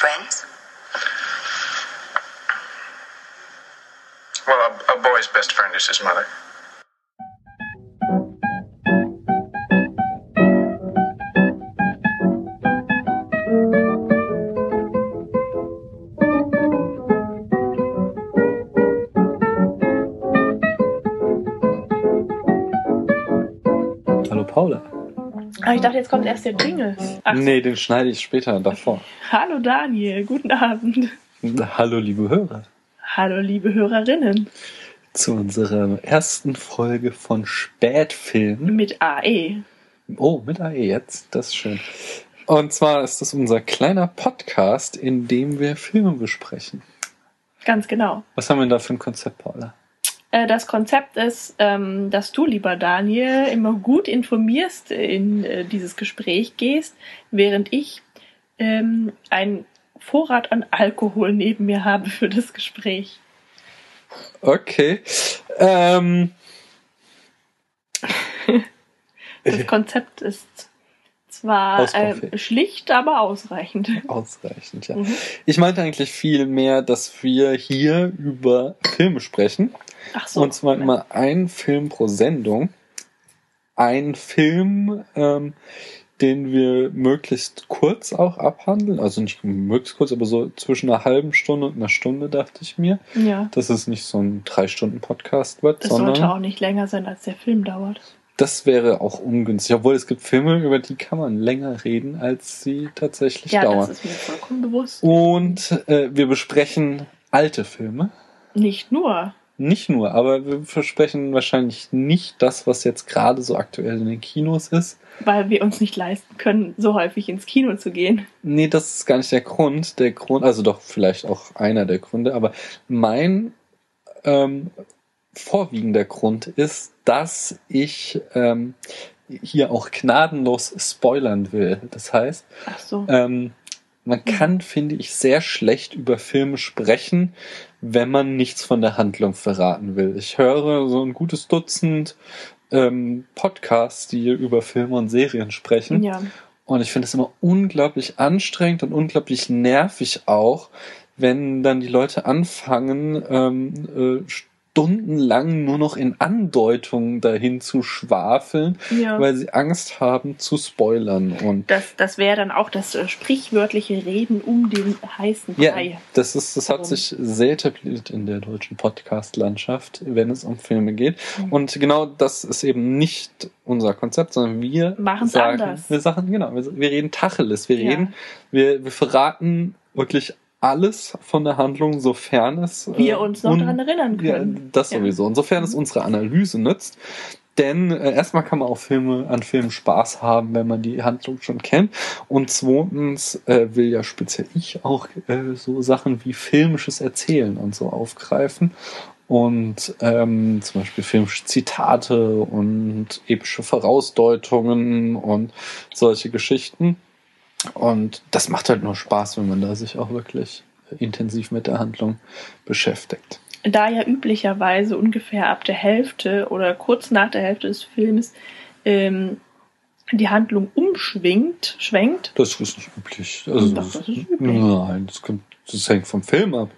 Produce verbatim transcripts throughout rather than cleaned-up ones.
friends? Well, a, a boy's best friend is his mother. Hallo Paula. Aber ich dachte, jetzt kommt erst der Jingle. Ach, Nee, den schneide ich später davor. hallo Daniel, guten Abend. Hallo liebe Hörer. Hallo liebe Hörerinnen. Zu unserer ersten Folge von Spätfilm. Mit A E. Oh, mit A E jetzt, das ist schön. Und zwar ist das unser kleiner Podcast, in dem wir Filme besprechen. Ganz genau. Was haben wir denn da für ein Konzept, Paula? Äh, Das Konzept ist, ähm, dass du, lieber Daniel, immer gut informierst in äh, dieses Gespräch gehst, während ich ähm, einen Vorrat an Alkohol neben mir habe für das Gespräch. Okay. Ähm, Das Konzept ist zwar äh, Ausbaufähig. schlicht, aber ausreichend. ausreichend, ja. Mhm. Ich meinte eigentlich viel mehr, dass wir hier über Filme sprechen. Ach so. Und zwar immer ein Film pro Sendung. Ein Film, ähm, den wir möglichst kurz auch abhandeln. Also nicht möglichst kurz, aber so zwischen einer halben Stunde und einer Stunde, dachte ich mir. Ja. Dass es nicht so ein Drei-Stunden-Podcast wird, Das sondern sollte auch nicht länger sein, als der Film dauert. das wäre auch ungünstig. Obwohl es gibt Filme, über die kann man länger reden, als sie tatsächlich Ja, dauern. das ist mir vollkommen bewusst. Und äh, wir besprechen alte Filme. Nicht nur. Nicht nur, aber wir versprechen wahrscheinlich nicht das, was jetzt gerade so aktuell in den Kinos ist. Weil wir uns nicht leisten können, so häufig ins Kino zu gehen. Nee, das ist gar nicht der Grund. Der Grund, also doch vielleicht auch einer der Gründe, aber mein ähm, vorwiegender Grund ist, dass ich ähm, hier auch gnadenlos spoilern will. Das heißt, Ach so. ähm, man kann, finde ich, sehr schlecht über Filme sprechen, wenn man nichts von der Handlung verraten will. Ich höre so ein gutes Dutzend ähm, Podcasts, die über Filme und Serien sprechen. Ja. Und ich finde es immer unglaublich anstrengend und unglaublich nervig auch, wenn dann die Leute anfangen, ähm, äh, stundenlang nur noch in Andeutungen dahin zu schwafeln, Ja. weil sie Angst haben zu spoilern. Und Das, das wäre dann auch das äh, sprichwörtliche Reden um den heißen ja, Brei. das ist, das hat Warum? sich sehr etabliert in der deutschen Podcast-Landschaft, wenn es um Filme geht. Mhm. Und genau das ist eben nicht unser Konzept, sondern wir Machen's sagen, anders. wir sagen, genau, wir, wir reden Tacheles, wir Ja. reden, wir, wir verraten wirklich alles von der Handlung, sofern es Wir uns noch un- daran erinnern ja, können. das Ja. sowieso. Insofern es unsere Analyse nützt. Denn äh, erstmal kann man auch Filme an Filmen Spaß haben, wenn man die Handlung schon kennt. Und zweitens äh, will ja speziell ich auch äh, so Sachen wie filmisches Erzählen und so aufgreifen. Und ähm, zum Beispiel filmische Zitate und epische Vorausdeutungen und solche Geschichten. Und das macht halt nur Spaß, wenn man da sich auch wirklich intensiv mit der Handlung beschäftigt. Da ja üblicherweise ungefähr ab der Hälfte oder kurz nach der Hälfte des Films ähm, die Handlung umschwingt, schwenkt. Das ist nicht üblich. Also, Doch, das ist üblich. Nein, das, kommt, das hängt vom Film ab.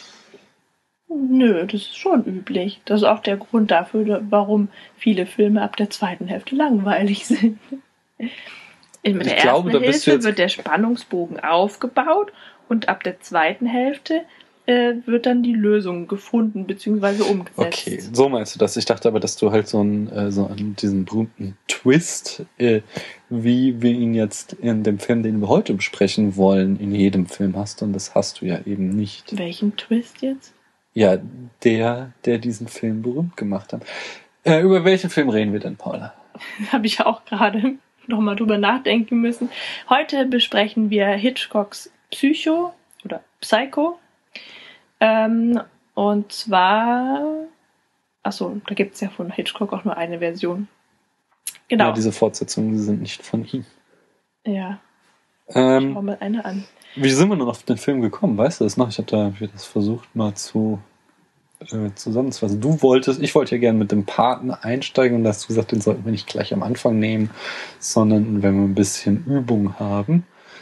Nö, das ist schon üblich. Das ist auch der Grund dafür, warum viele Filme ab der zweiten Hälfte langweilig sind. In der Ich ersten glaube, da bist du Hälfte jetzt- wird der Spannungsbogen aufgebaut und ab der zweiten Hälfte äh, wird dann die Lösung gefunden bzw. umgesetzt. Okay, so meinst du das. Ich dachte aber, dass du halt so einen, äh, so einen diesen berühmten Twist, äh, wie wir ihn jetzt in dem Film, den wir heute besprechen wollen, in jedem Film hast. Und das hast du ja eben nicht. Welchen Twist jetzt? Ja, der, der diesen Film berühmt gemacht hat. Äh, über welchen Film reden wir denn, Paula? Habe ich auch gerade nochmal drüber nachdenken müssen. Heute besprechen wir Hitchcocks Psycho oder Psycho. Ähm, und zwar, achso, da gibt es ja von Hitchcock auch nur eine Version. Genau. Ja, diese Fortsetzungen die sind nicht von ihm. Ja, Ähm, schau mal eine an. Wie sind wir denn auf den Film gekommen? Weißt du das noch? Ich habe da hab das versucht mal zu äh, zusammenzufassen. Du wolltest, ich wollte ja gerne mit dem Paten einsteigen und hast du gesagt, den sollten wir nicht gleich am Anfang nehmen, sondern wenn wir ein bisschen Übung haben.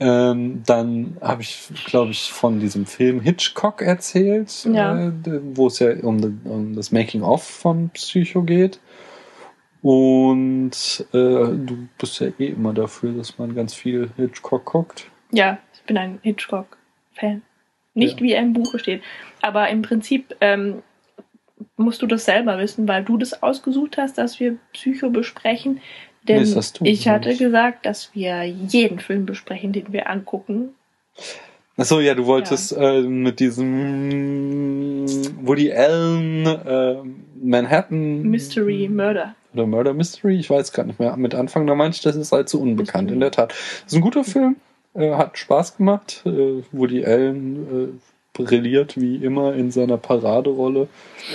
Ähm, dann habe ich, glaube ich, von diesem Film Hitchcock erzählt, Ja. äh, wo es ja um, um das Making-of von Psycho geht. Und äh, du bist ja eh immer dafür, dass man ganz viel Hitchcock guckt. Ja, ich bin ein Hitchcock-Fan. Nicht Ja. wie er im Buche steht. Aber im Prinzip ähm, musst du das selber wissen, weil du das ausgesucht hast, dass wir Psycho besprechen. Denn Nee, das hast du, ich hatte nicht. gesagt, dass wir jeden Film besprechen, den wir angucken. Achso, ja, du wolltest ja. äh, mit diesem Woody Allen äh, Manhattan Mystery Murder. Oder Murder Mystery, ich weiß gar nicht mehr, mit anfangen. Da meinte ich, das ist allzu unbekannt. Mystery. In der Tat. Das ist ein guter Film, äh, hat Spaß gemacht. Äh, Woody Allen äh, brilliert wie immer in seiner Paraderolle.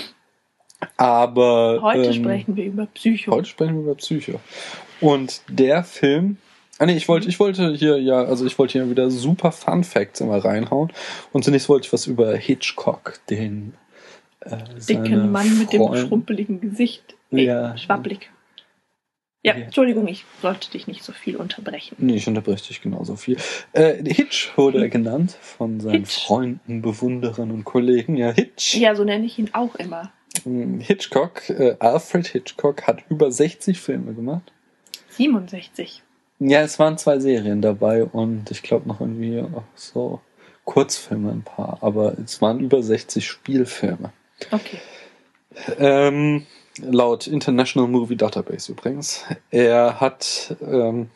Aber heute ähm, sprechen wir über Psycho. Heute sprechen wir über Psycho. Und der Film, ah nee, ich wollte, ich wollte hier ja, also ich wollte hier wieder super Fun Facts immer reinhauen. Und zunächst wollte ich was über Hitchcock, den äh, dicken Mann mit dem Freund- schrumpeligen Gesicht. Ey, Ja. schwabbelig. Ja, Ja. Entschuldigung, ich sollte dich nicht so viel unterbrechen. Nee, ich unterbreche dich genauso viel. Äh, Hitch wurde er genannt von seinen Hitch. Freunden, Bewunderern und Kollegen. Ja, Hitch. Ja, so nenne ich ihn auch immer. Hitchcock, äh, Alfred Hitchcock hat über sechzig Filme gemacht. siebenundsechzig. Ja, es waren zwei Serien dabei und ich glaube noch irgendwie auch so Kurzfilme ein paar, aber es waren über sechzig Spielfilme. Okay. Ähm, laut International Movie Database übrigens. Er hat ähm,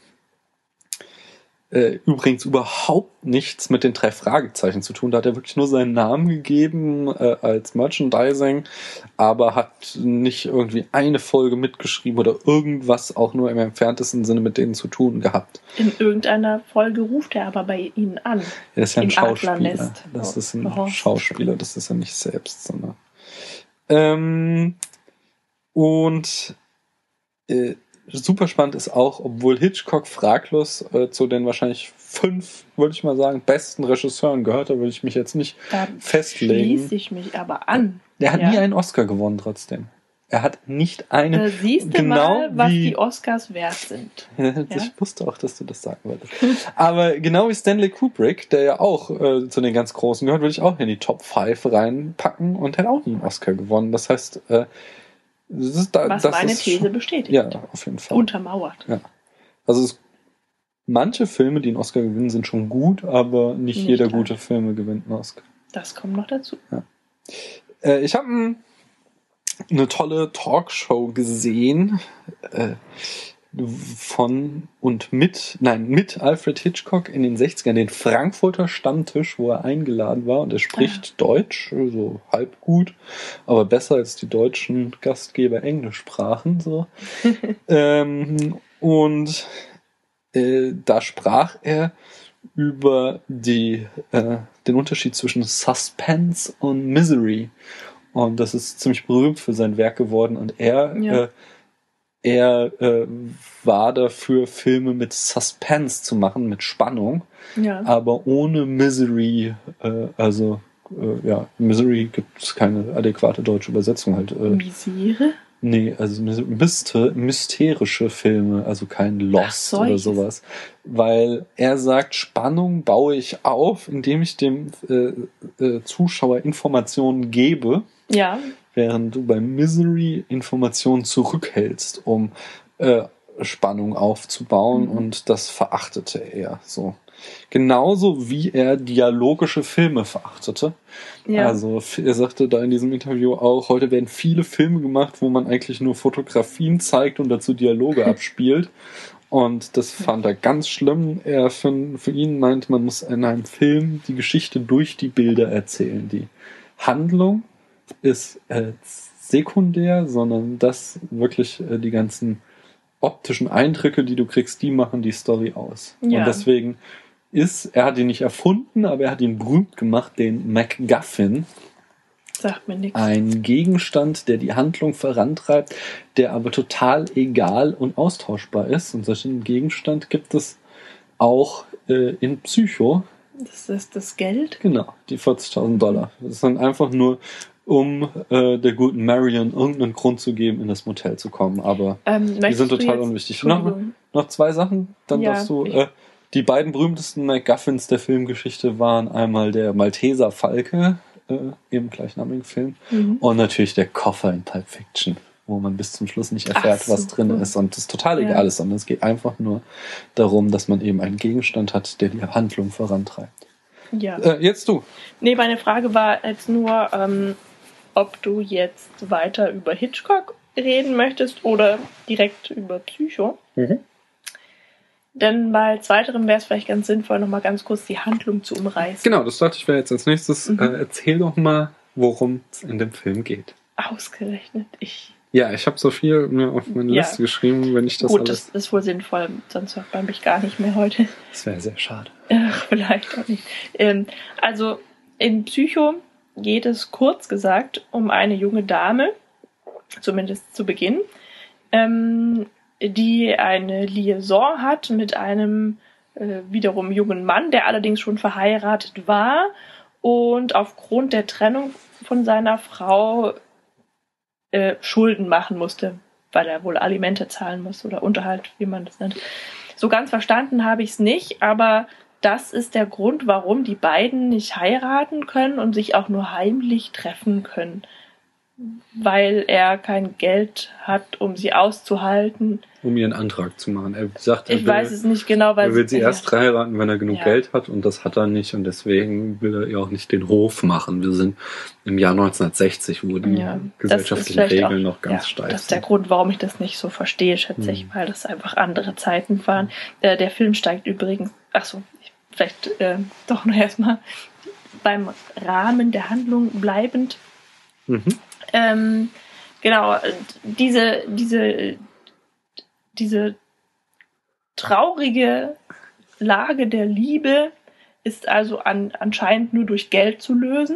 äh, übrigens überhaupt nichts mit den drei Fragezeichen zu tun. Da hat er wirklich nur seinen Namen gegeben äh, als Merchandising, aber hat nicht irgendwie eine Folge mitgeschrieben oder irgendwas auch nur im entferntesten Sinne mit denen zu tun gehabt. In irgendeiner Folge ruft er aber bei Ihnen an. Er ist ja ein Im Schauspieler. Adlernest. Das ist ein Oh. Schauspieler, das ist ja nicht selbst, sondern ähm, und äh, super spannend ist auch, obwohl Hitchcock fraglos äh, zu den wahrscheinlich fünf, würde ich mal sagen, besten Regisseuren gehört, da würde ich mich jetzt nicht Da festlegen. schließe ich mich aber an. Der hat Ja. nie einen Oscar gewonnen trotzdem. Er hat nicht eine. Da siehst du genau mal, was wie, die Oscars wert sind. Ich wusste auch, dass du das sagen wolltest. Aber genau wie Stanley Kubrick, der ja auch äh, zu den ganz Großen gehört, würde ich auch in die Top fünf reinpacken und hätte auch nie einen Oscar gewonnen. Das heißt, äh, das ist da, Was das meine ist These schon, bestätigt. Ja, auf jeden Fall. Untermauert. Ja. Also es, manche Filme, die einen Oscar gewinnen, sind schon gut, aber nicht, Nicht jeder alle. gute Film gewinnt einen Oscar. Das kommt noch dazu. Äh, ich habe ein, eine tolle Talkshow gesehen äh, von und mit, nein, mit Alfred Hitchcock in den sechzigern, den Frankfurter Stammtisch, wo er eingeladen war und er spricht Deutsch, so halb gut, aber besser als die deutschen Gastgeber Englisch sprachen. So. ähm, und äh, da sprach er über die, äh, den Unterschied zwischen Suspense und Misery. Und das ist ziemlich berühmt für sein Werk geworden. Und er, Ja. äh, er äh, war dafür, Filme mit Suspense zu machen, mit Spannung, Ja. aber ohne Misery. Äh, also, äh, ja, Misery gibt es keine adäquate deutsche Übersetzung halt. Äh, Misere? Nee, also myster- mysterische Filme, also kein Lost Ach, solches. oder sowas. Weil er sagt, Spannung baue ich auf, indem ich dem äh, äh, Zuschauer Informationen gebe, Ja. während du bei Misery Informationen zurückhältst, um äh, Spannung aufzubauen, Mhm. und das verachtete er so. Genauso wie er dialogische Filme verachtete. Ja. Also f- er sagte da in diesem Interview auch, heute werden viele Filme gemacht, wo man eigentlich nur Fotografien zeigt und dazu Dialoge abspielt. Und das fand er ganz schlimm. Er für, für ihn meint, man muss in einem Film die Geschichte durch die Bilder erzählen. Die Handlung ist äh, sekundär, sondern das wirklich äh, die ganzen optischen Eindrücke, die du kriegst, die machen die Story aus. Ja. Und deswegen ist, er hat ihn nicht erfunden, aber er hat ihn berühmt gemacht, den MacGuffin. Sagt mir nichts. Ein Gegenstand, der die Handlung vorantreibt, der aber total egal und austauschbar ist. Und solchen Gegenstand gibt es auch äh, in Psycho. Das ist das Geld. Genau, die vierzigtausend Dollar. Das ist dann einfach nur, um äh, der guten Marion irgendeinen Grund zu geben, in das Motel zu kommen. Aber Ähm, die möchtest sind du total jetzt- unwichtig. Noch, Entschuldigung. noch zwei Sachen, dann Ja, darfst du... ich- Äh, Die beiden berühmtesten MacGuffins der Filmgeschichte waren einmal der Malteser Falke äh, im gleichnamigen Film Mhm. und natürlich der Koffer in Pulp Fiction, wo man bis zum Schluss nicht erfährt, Ach so. was drin ist und es total Ja. egal ist, sondern es geht einfach nur darum, dass man eben einen Gegenstand hat, der die Handlung vorantreibt. Ja. Äh, jetzt du. Nee, meine Frage war jetzt nur, ähm, ob du jetzt weiter über Hitchcock reden möchtest oder direkt über Psycho. Mhm. Denn bei zweiterem wäre es vielleicht ganz sinnvoll, nochmal ganz kurz die Handlung zu umreißen. Genau, das dachte ich wäre jetzt als nächstes. Mhm. Äh, erzähl doch mal, worum es in dem Film geht. Ausgerechnet ich. Ja, ich habe so viel mir auf meine Ja. Liste geschrieben, wenn ich das Gut, alles... das ist wohl sinnvoll, sonst hört man mich gar nicht mehr heute. Das wäre sehr schade. Ach, vielleicht auch nicht. Ähm, also in Psycho geht es kurz gesagt um eine junge Dame, zumindest zu Beginn, ähm, die eine Liaison hat mit einem äh, wiederum jungen Mann, der allerdings schon verheiratet war und aufgrund der Trennung von seiner Frau äh, Schulden machen musste, weil er wohl Alimente zahlen muss oder Unterhalt, wie man das nennt. So ganz verstanden habe ich es nicht, aber das ist der Grund, warum die beiden nicht heiraten können und sich auch nur heimlich treffen können. Weil er kein Geld hat, um sie auszuhalten. Um ihren Antrag zu machen. Er sagt, er Ich will, weiß es nicht genau, weil er will sie ja, erst heiraten, wenn er genug Ja. Geld hat und das hat er nicht und deswegen will er ihr auch nicht den Hof machen. Wir sind im Jahr neunzehnhundertsechzig, wo die Ja, das ist gesellschaftlichen vielleicht Regeln auch- noch ganz ja, steif das ist der sind. Grund, warum ich das nicht so verstehe, schätze ich, Hm. weil das einfach andere Zeiten waren. Äh, der Film steigt übrigens, ach so, ich- vielleicht äh, doch noch erstmal beim Rahmen der Handlung bleibend. Mhm. Ähm, genau, äh, diese, diese, diese traurige Lage der Liebe ist also an, anscheinend nur durch Geld zu lösen.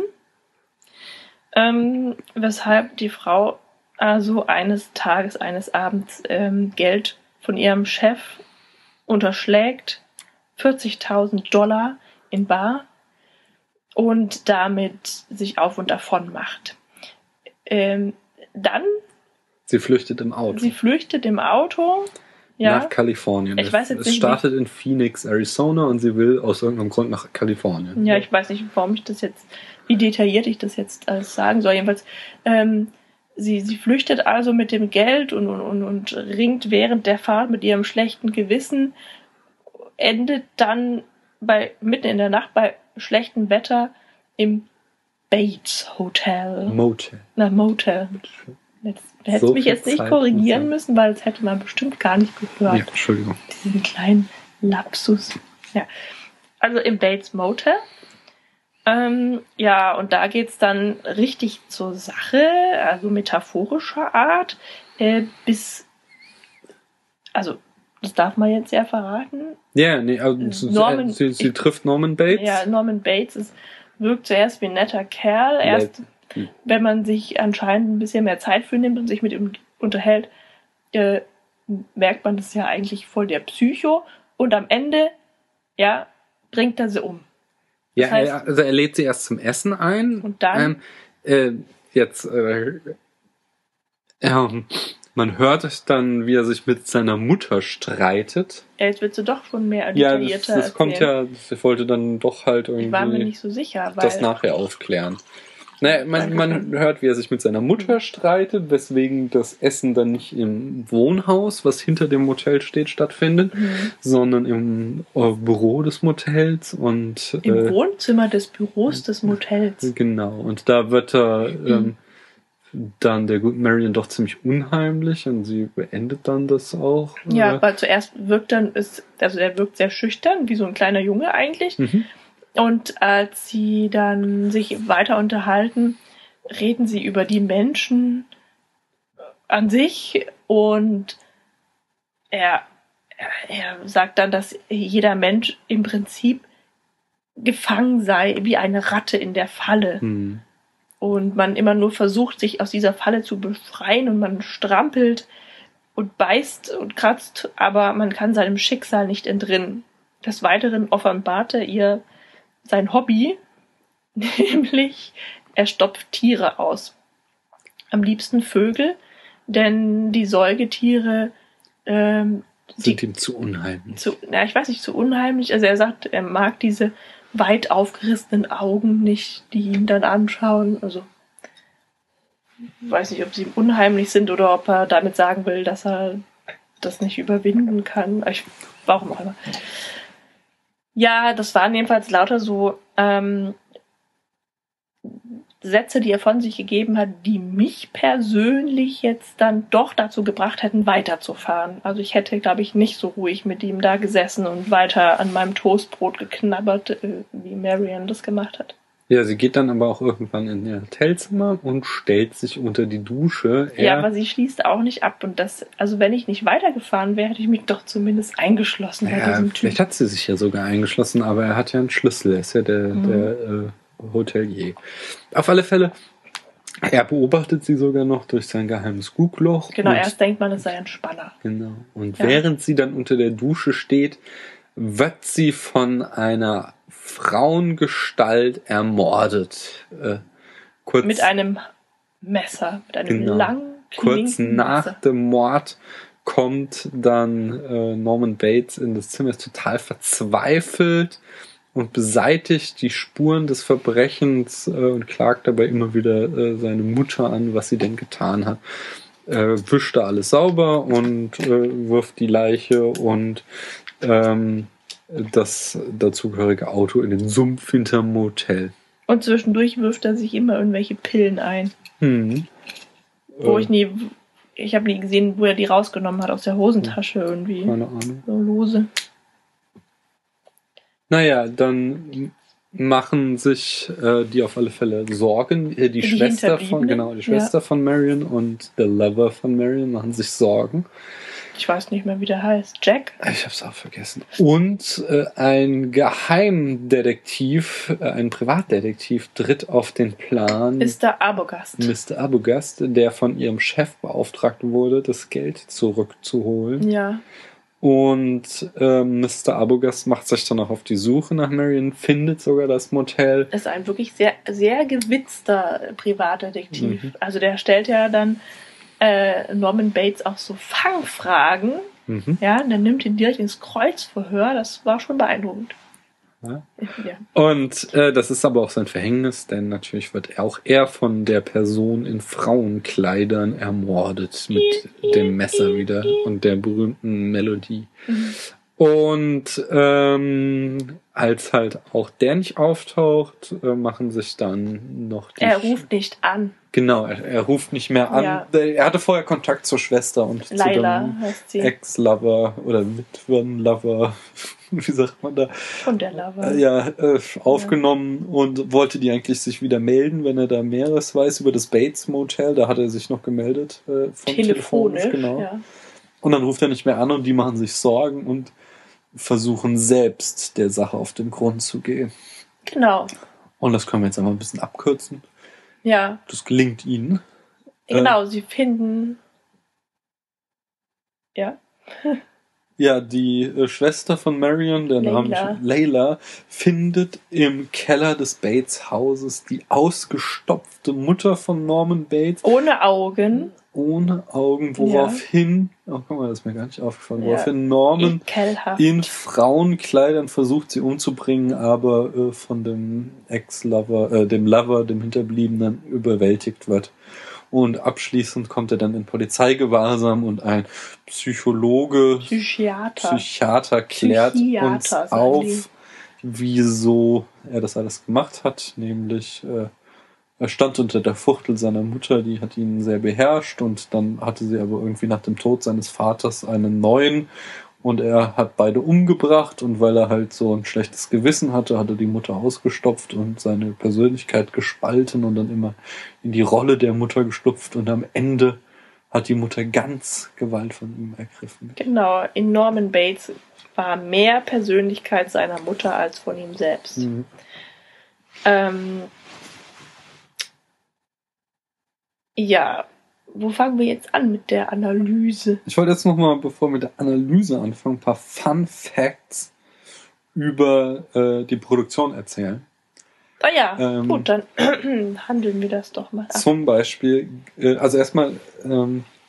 Ähm, weshalb die Frau also eines Tages, eines Abends ähm, Geld von ihrem Chef unterschlägt, vierzigtausend Dollar in bar und damit sich auf und davon macht. Ähm, dann, Sie flüchtet im Auto. sie flüchtet im Auto, ja, Nach Kalifornien. Ich weiß jetzt es nicht, startet in Phoenix, Arizona und sie will aus irgendeinem Grund nach Kalifornien. ja, ich weiß nicht, warum ich das jetzt, wie detailliert ich das jetzt alles sagen soll. Jedenfalls, ähm, sie, sie flüchtet also mit dem Geld und, und, und, und ringt während der Fahrt mit ihrem schlechten Gewissen, endet dann bei, mitten in der Nacht bei schlechtem Wetter im Bates Hotel. Motel. Na, Motel. Jetzt, du hättest So mich viel jetzt nicht Zeit korrigieren muss müssen, weil das hätte man bestimmt gar nicht gehört. Ja, Entschuldigung. Diesen kleinen Lapsus. Ja. Also im Bates Motel. Ähm, ja, und da geht's dann richtig zur Sache, also metaphorischer Art, äh, bis, also, das darf man jetzt ja verraten. Ja, nee, also sie, Norman- sie, sie ich- trifft Norman Bates. Ja, Norman Bates ist, wirkt zuerst wie ein netter Kerl. Erst, Hm. wenn man sich anscheinend ein bisschen mehr Zeit für nimmt und sich mit ihm unterhält, äh, merkt man, das ist ja eigentlich voll der Psycho. Und am Ende, ja, bringt er sie um. Ja, Das heißt- er, also er lädt sie erst zum Essen ein. Und dann? Ähm, äh, jetzt, äh, ähm, man hört es dann, wie er sich mit seiner Mutter streitet. Ja, jetzt willst du doch schon mehr Ja, das, detaillierter das kommt erzählen. ja, ich wollte dann doch halt Ich war mir irgendwie nicht so sicher, weil das nachher aufklären. Naja, man, man hört, wie er sich mit seiner Mutter streitet, weswegen das Essen dann nicht im Wohnhaus, was hinter dem Motel steht, stattfindet, Mhm. sondern im äh, Büro des Motels und im äh, Wohnzimmer des Büros des Motels. genau, und da wird er ähm, dann der guten Marion doch ziemlich unheimlich und sie beendet dann das auch. Ja, äh, weil zuerst wirkt dann, ist, also er wirkt sehr schüchtern, wie so ein kleiner Junge eigentlich. mhm. Und als sie dann sich weiter unterhalten, reden sie über die Menschen an sich und er, er sagt dann, dass jeder Mensch im Prinzip gefangen sei, wie eine Ratte in der Falle. Hm. Und man immer nur versucht, sich aus dieser Falle zu befreien und man strampelt und beißt und kratzt, aber man kann seinem Schicksal nicht entrinnen. Des Weiteren offenbarte ihr sein Hobby, nämlich er stopft Tiere aus. Am liebsten Vögel, denn die Säugetiere ähm, Sind ihm zu unheimlich. Zu, ja, ich weiß nicht, zu unheimlich. Also er sagt, er mag diese weit aufgerissenen Augen nicht, die ihn dann anschauen. Also ich weiß nicht, ob sie ihm unheimlich sind oder ob er damit sagen will, dass er das nicht überwinden kann. Ich, warum auch immer. Ja, das waren jedenfalls lauter so ähm, Sätze, die er von sich gegeben hat, die mich persönlich jetzt dann doch dazu gebracht hätten, weiterzufahren. Also ich hätte, glaube ich, nicht so ruhig mit ihm da gesessen und weiter an meinem Toastbrot geknabbert, äh, wie Marion das gemacht hat. Ja, sie geht dann aber auch irgendwann in ihr Hotelzimmer und stellt sich unter die Dusche. Er, ja, aber sie schließt auch nicht ab. Und das, also wenn ich nicht weitergefahren wäre, hätte ich mich doch zumindest eingeschlossen bei ja, diesem Typ. vielleicht hat sie sich ja sogar eingeschlossen, aber er hat ja einen Schlüssel. Er ist ja der, Mhm. der äh, Hotelier. Auf alle Fälle, er beobachtet sie sogar noch durch sein geheimes Guckloch. Genau, und, erst denkt man, es sei ein Spanner. Genau. Und Ja. während sie dann unter der Dusche steht, wird sie von einer Frauengestalt ermordet. Äh, kurz, Mit einem Messer, mit einem Genau. langen, kurz klinken nach Messer. dem Mord kommt dann äh, Norman Bates in das Zimmer, ist total verzweifelt und beseitigt die Spuren des Verbrechens äh, und klagt dabei immer wieder äh, seine Mutter an, was sie denn getan hat. Äh, wischt da alles sauber und äh, wirft die Leiche und ähm, das dazugehörige Auto in den Sumpf hinterm Motel. Und zwischendurch wirft er sich immer irgendwelche Pillen ein. Hm. Wo Äh, ich nie, ich habe nie gesehen, wo er die rausgenommen hat aus der Hosentasche irgendwie. Keine Ahnung. So lose. Naja, dann machen sich äh, die auf alle Fälle Sorgen. Äh, die, Die Schwester von, Hinterbliebenen? genau, die Schwester Ja. von Marion und der Lover von Marion machen sich Sorgen. Ich weiß nicht mehr, wie der heißt. Jack? Ich hab's auch vergessen. Und äh, ein Geheimdetektiv, äh, ein Privatdetektiv tritt auf den Plan. Mister Arbogast. Mister Arbogast, der von ihrem Chef beauftragt wurde, das Geld zurückzuholen. Ja. Und ähm, Mister Arbogast macht sich dann auch auf die Suche nach Marion, findet sogar das Motel. Ist ein wirklich sehr, sehr gewitzter Privatdetektiv. Mhm. Also der stellt ja dann äh, Norman Bates auch so Fangfragen. Mhm. Ja, und dann nimmt ihn direkt ins Kreuzverhör. Das war schon beeindruckend. Ja. Ja. Und äh, das ist aber auch sein Verhängnis, denn natürlich wird er auch er von der Person in Frauenkleidern ermordet mit dem Messer wieder und der berühmten Melodie. Mhm. Und ähm, als halt auch der nicht auftaucht, äh, machen sich dann noch die... Er ruft nicht an. Genau, er, er ruft nicht mehr an. Ja. Er hatte vorher Kontakt zur Schwester und Laila zu dem heißt sie. Ex-Lover oder Mitwenlover, wie sagt man da? Von der Lover. Äh, Ja, äh, aufgenommen und wollte die eigentlich sich wieder melden, wenn er da Mehres weiß über das Bates Motel. Da hat er sich noch gemeldet. Äh, von Telefonisch. genau. Ja. Und dann ruft er nicht mehr an und die machen sich Sorgen und versuchen selbst der Sache auf den Grund zu gehen. Genau. Und das können wir jetzt einmal ein bisschen abkürzen. Ja, Das gelingt ihnen. genau. Sie finden. Ja. Ja, die äh, Schwester von Marion, der Layla. Name Layla, findet im Keller des Bates Hauses die ausgestopfte Mutter von Norman Bates Ohne Augen. ohne Augen, woraufhin, oh guck mal, das ist mir gar nicht aufgefallen, Ja. woraufhin Norman Ekelhaft. in Frauenkleidern versucht, sie umzubringen, aber äh, von dem Ex-Lover, äh, dem Lover, dem Hinterbliebenen überwältigt wird. Und abschließend kommt er dann in Polizeigewahrsam und ein Psychologe, Psychiater. Psychiater klärt Psychiater, uns sagen die. auf, wieso er das alles gemacht hat. Nämlich, äh, er stand unter der Fuchtel seiner Mutter, die hat ihn sehr beherrscht und dann hatte sie aber irgendwie nach dem Tod seines Vaters einen neuen und er hat beide umgebracht und weil er halt so ein schlechtes Gewissen hatte, hat er die Mutter ausgestopft und seine Persönlichkeit gespalten und dann immer in die Rolle der Mutter geschlüpft und am Ende hat die Mutter ganz Gewalt von ihm ergriffen. Genau. In Norman Bates war mehr Persönlichkeit seiner Mutter als von ihm selbst. Mhm. Ähm, ja. Wo fangen wir jetzt an mit der Analyse? Ich wollte jetzt nochmal, bevor wir mit der Analyse anfangen, ein paar Fun Facts über äh, die Produktion erzählen. Ah ja, Ähm, gut, dann handeln wir das doch mal ab. Zum Beispiel, äh, also erstmal, ähm,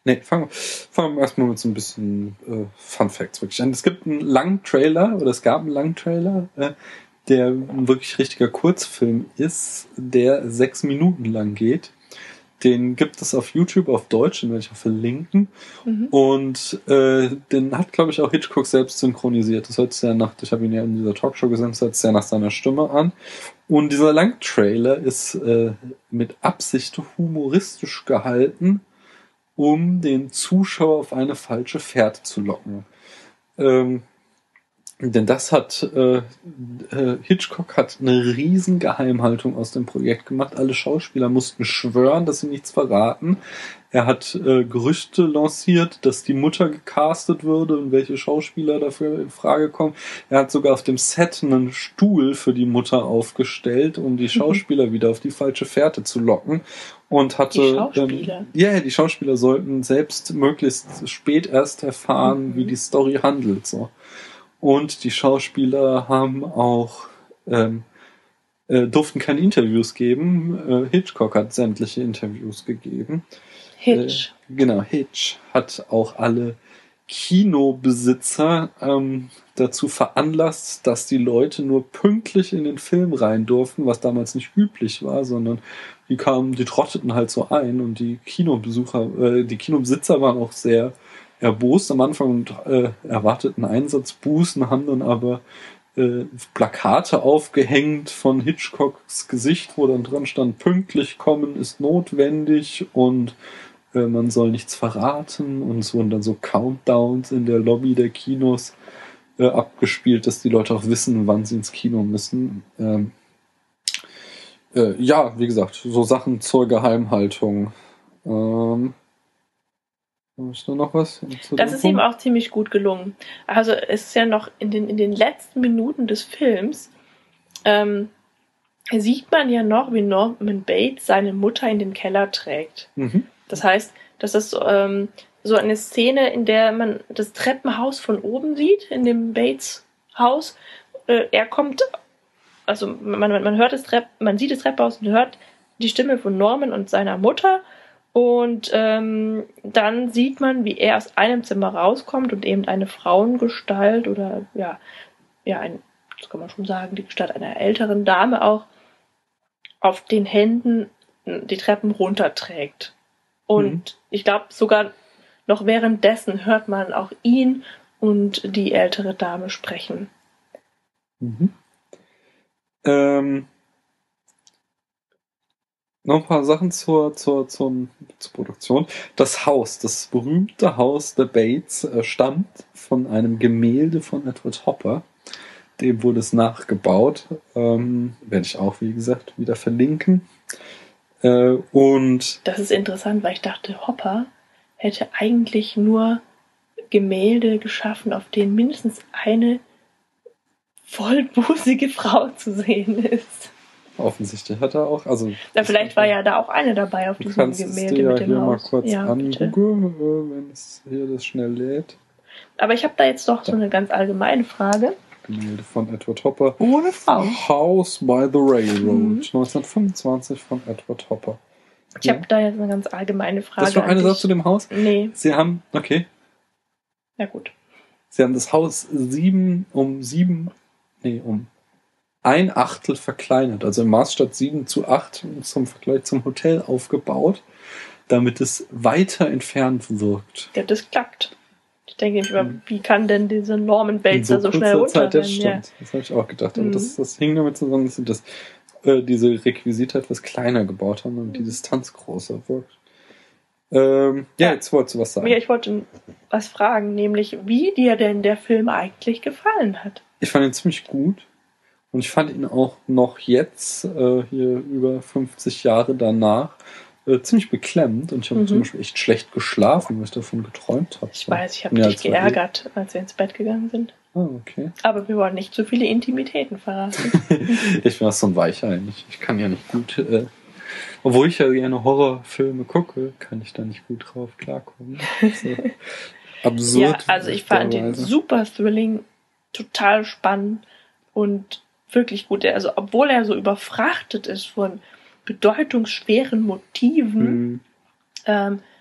Nee, fangen, fangen wir erstmal mit so ein bisschen äh, Fun Facts wirklich an. Es gibt einen langen Trailer, oder es gab einen langen Trailer, äh, der ein wirklich richtiger Kurzfilm ist, der sechs Minuten lang geht. Den gibt es auf YouTube auf Deutsch, den werde ich auch verlinken. Mhm. Und äh, den hat, glaube ich, auch Hitchcock selbst synchronisiert. Das hört sich ja nach, ich habe ihn ja in dieser Talkshow gesehen, das hört sich ja nach seiner Stimme an. Und dieser Langtrailer ist äh, mit Absicht humoristisch gehalten, um den Zuschauer auf eine falsche Fährte zu locken. Ähm, denn das hat äh, äh, Hitchcock hat eine riesen Geheimhaltung aus dem Projekt gemacht. Alle Schauspieler mussten schwören, dass sie nichts verraten. Er hat äh, Gerüchte lanciert, dass die Mutter gecastet würde und welche Schauspieler dafür in Frage kommen. Er hat sogar auf dem Set einen Stuhl für die Mutter aufgestellt, um die Schauspieler mhm. wieder auf die falsche Fährte zu locken. Und hatte, die Schauspieler? Ähm, ja, die Schauspieler sollten selbst möglichst spät erst erfahren, mhm. wie die Story handelt. So. Und die Schauspieler haben auch ähm, äh, durften keine Interviews geben. Äh, Hitchcock hat sämtliche Interviews gegeben. Hitch. Äh, genau, Hitch hat auch alle Kinobesitzer ähm, dazu veranlasst, dass die Leute nur pünktlich in den Film rein durften, was damals nicht üblich war, sondern die kamen, die trotteten halt so ein und die Kinobesucher, äh, die Kinobesitzer waren auch sehr erbost am Anfang und äh, erwarteten Einsatzbußen, haben dann aber äh, Plakate aufgehängt von Hitchcocks Gesicht, wo dann dran stand, pünktlich kommen ist notwendig und äh, man soll nichts verraten, und es wurden dann so Countdowns in der Lobby der Kinos äh, abgespielt, dass die Leute auch wissen, wann sie ins Kino müssen. Ähm, äh, ja, wie gesagt, so Sachen zur Geheimhaltung. Ähm, Ist da noch was? Das ist ihm auch ziemlich gut gelungen. Also es ist ja noch in den, in den letzten Minuten des Films ähm, sieht man ja noch, wie Norman Bates seine Mutter in den Keller trägt. Mhm. Das heißt, das ist ähm, so eine Szene, in der man das Treppenhaus von oben sieht, in dem Bates-Haus. Äh, er kommt, also man, man hört das Trepp, man sieht das Treppenhaus und hört die Stimme von Norman und seiner Mutter. Und ähm, dann sieht man, wie er aus einem Zimmer rauskommt und eben eine Frauengestalt oder ja, ja, ein, das kann man schon sagen, die Gestalt einer älteren Dame auch auf den Händen die Treppen runterträgt. Und mhm. ich glaube, sogar noch währenddessen hört man auch ihn und die ältere Dame sprechen. Mhm. Ähm. Noch ein paar Sachen zur, zur, zum, zur Produktion. Das Haus, das berühmte Haus der Bates, äh, stammt von einem Gemälde von Edward Hopper. Dem wurde es nachgebaut. Ähm, werde ich auch, wie gesagt, wieder verlinken. Äh, und das ist interessant, weil ich dachte, Hopper hätte eigentlich nur Gemälde geschaffen, auf denen mindestens eine vollbusige Frau zu sehen ist. Offensichtlich hat er auch, also... Ja, vielleicht war ja da auch eine dabei auf diesem Gemälde ja mit dem hier Haus. Mal kurz ja, angucken, wenn es hier das schnell lädt. Aber ich habe da jetzt noch so eine ganz allgemeine Frage. Gemälde von Edward Hopper. Ohne Frau. House by the Railroad, mhm. neunzehnhundertfünfundzwanzig von Edward Hopper. Ich ja. habe da jetzt eine ganz allgemeine Frage. Hast du noch eine Sache zu dem Haus? Nee. Sie haben, okay. Ja gut. Sie haben das Haus sieben um sieben, nee, um ein Achtel verkleinert, also im Maßstab sieben zu acht zum Vergleich zum Hotel aufgebaut, damit es weiter entfernt wirkt. Ja, das klappt. Ich denke nicht mehr, wie kann denn diese Norman Bates so, so schnell runter? Zeit, das stimmt. Ja. Das habe ich auch gedacht. Aber mhm. das, das hing damit zusammen, dass sie das, äh, diese Requisite etwas kleiner gebaut haben und mhm. die Distanz größer wirkt. Ähm, ja, ja, jetzt wolltest du was sagen. Ja, ich wollte was fragen, nämlich wie dir denn der Film eigentlich gefallen hat. Ich fand ihn ziemlich gut. Und ich fand ihn auch noch jetzt, äh, hier über fünfzig Jahre danach, äh, ziemlich beklemmend. Und ich habe mhm. zum Beispiel echt schlecht geschlafen, weil ich davon geträumt habe. Ich weiß, ich habe ja, dich geärgert, als wir ins Bett gegangen sind. Ah, okay. Aber wir wollen nicht zu viele Intimitäten verraten. Ich bin auch so ein Weicher eigentlich. Ich kann ja nicht gut, äh, obwohl ich ja gerne Horrorfilme gucke, kann ich da nicht gut drauf klarkommen. So absurd. Ja, also ich fand ihn super thrilling, total spannend und wirklich gut. Also obwohl er so überfrachtet ist von bedeutungsschweren Motiven, mhm. ähm,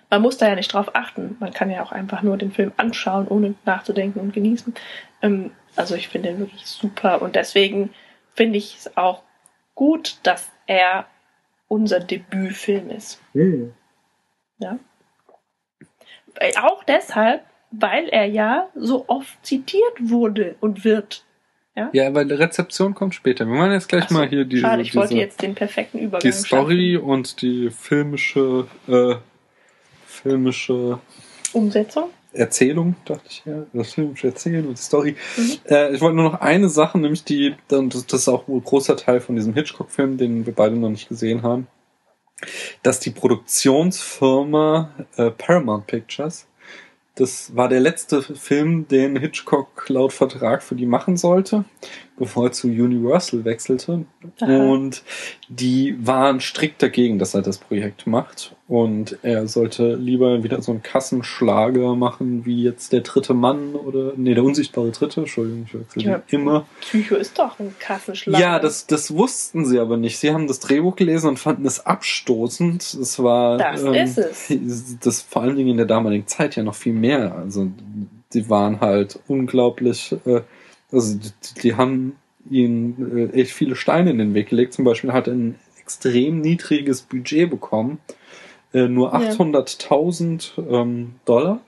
man muss da ja nicht drauf achten. Man kann ja auch einfach nur den Film anschauen, ohne nachzudenken und genießen. Ähm, also ich finde den wirklich super und deswegen finde ich es auch gut, dass er unser Debütfilm ist. Mhm. Ja. Auch deshalb, weil er ja so oft zitiert wurde und wird. Ja, ja, weil die Rezeption kommt später. Wir machen jetzt gleich Ach so, mal hier diese, schade, ich wollte diese jetzt den perfekten Übergang die Story schaffen. und die filmische äh, filmische Umsetzung. Erzählung, dachte ich ja. Das filmische Erzählen und die Story. Mhm. Äh, ich wollte nur noch eine Sache, nämlich die, und das, das ist auch ein großer Teil von diesem Hitchcock-Film, den wir beide noch nicht gesehen haben, dass die Produktionsfirma äh, Paramount Pictures, das war der letzte Film, den Hitchcock laut Vertrag für die machen sollte, bevor er zu Universal wechselte. Aha. Und die waren strikt dagegen, dass er das Projekt macht. Und er sollte lieber wieder so einen Kassenschlager machen, wie jetzt der dritte Mann oder, nee, der unsichtbare Dritte, Entschuldigung, ich wechsle Ja, immer. Psycho ist doch ein Kassenschlager. Ja, das, das wussten sie aber nicht. Sie haben das Drehbuch gelesen und fanden es abstoßend. Es war, Das ähm, ist es. das vor allen Dingen in der damaligen Zeit ja noch viel mehr. Also, die waren halt unglaublich, äh, also, die, die haben ihnen äh, echt viele Steine in den Weg gelegt. Zum Beispiel hat er ein extrem niedriges Budget bekommen. Äh, nur Ja. achthunderttausend ähm, Dollar.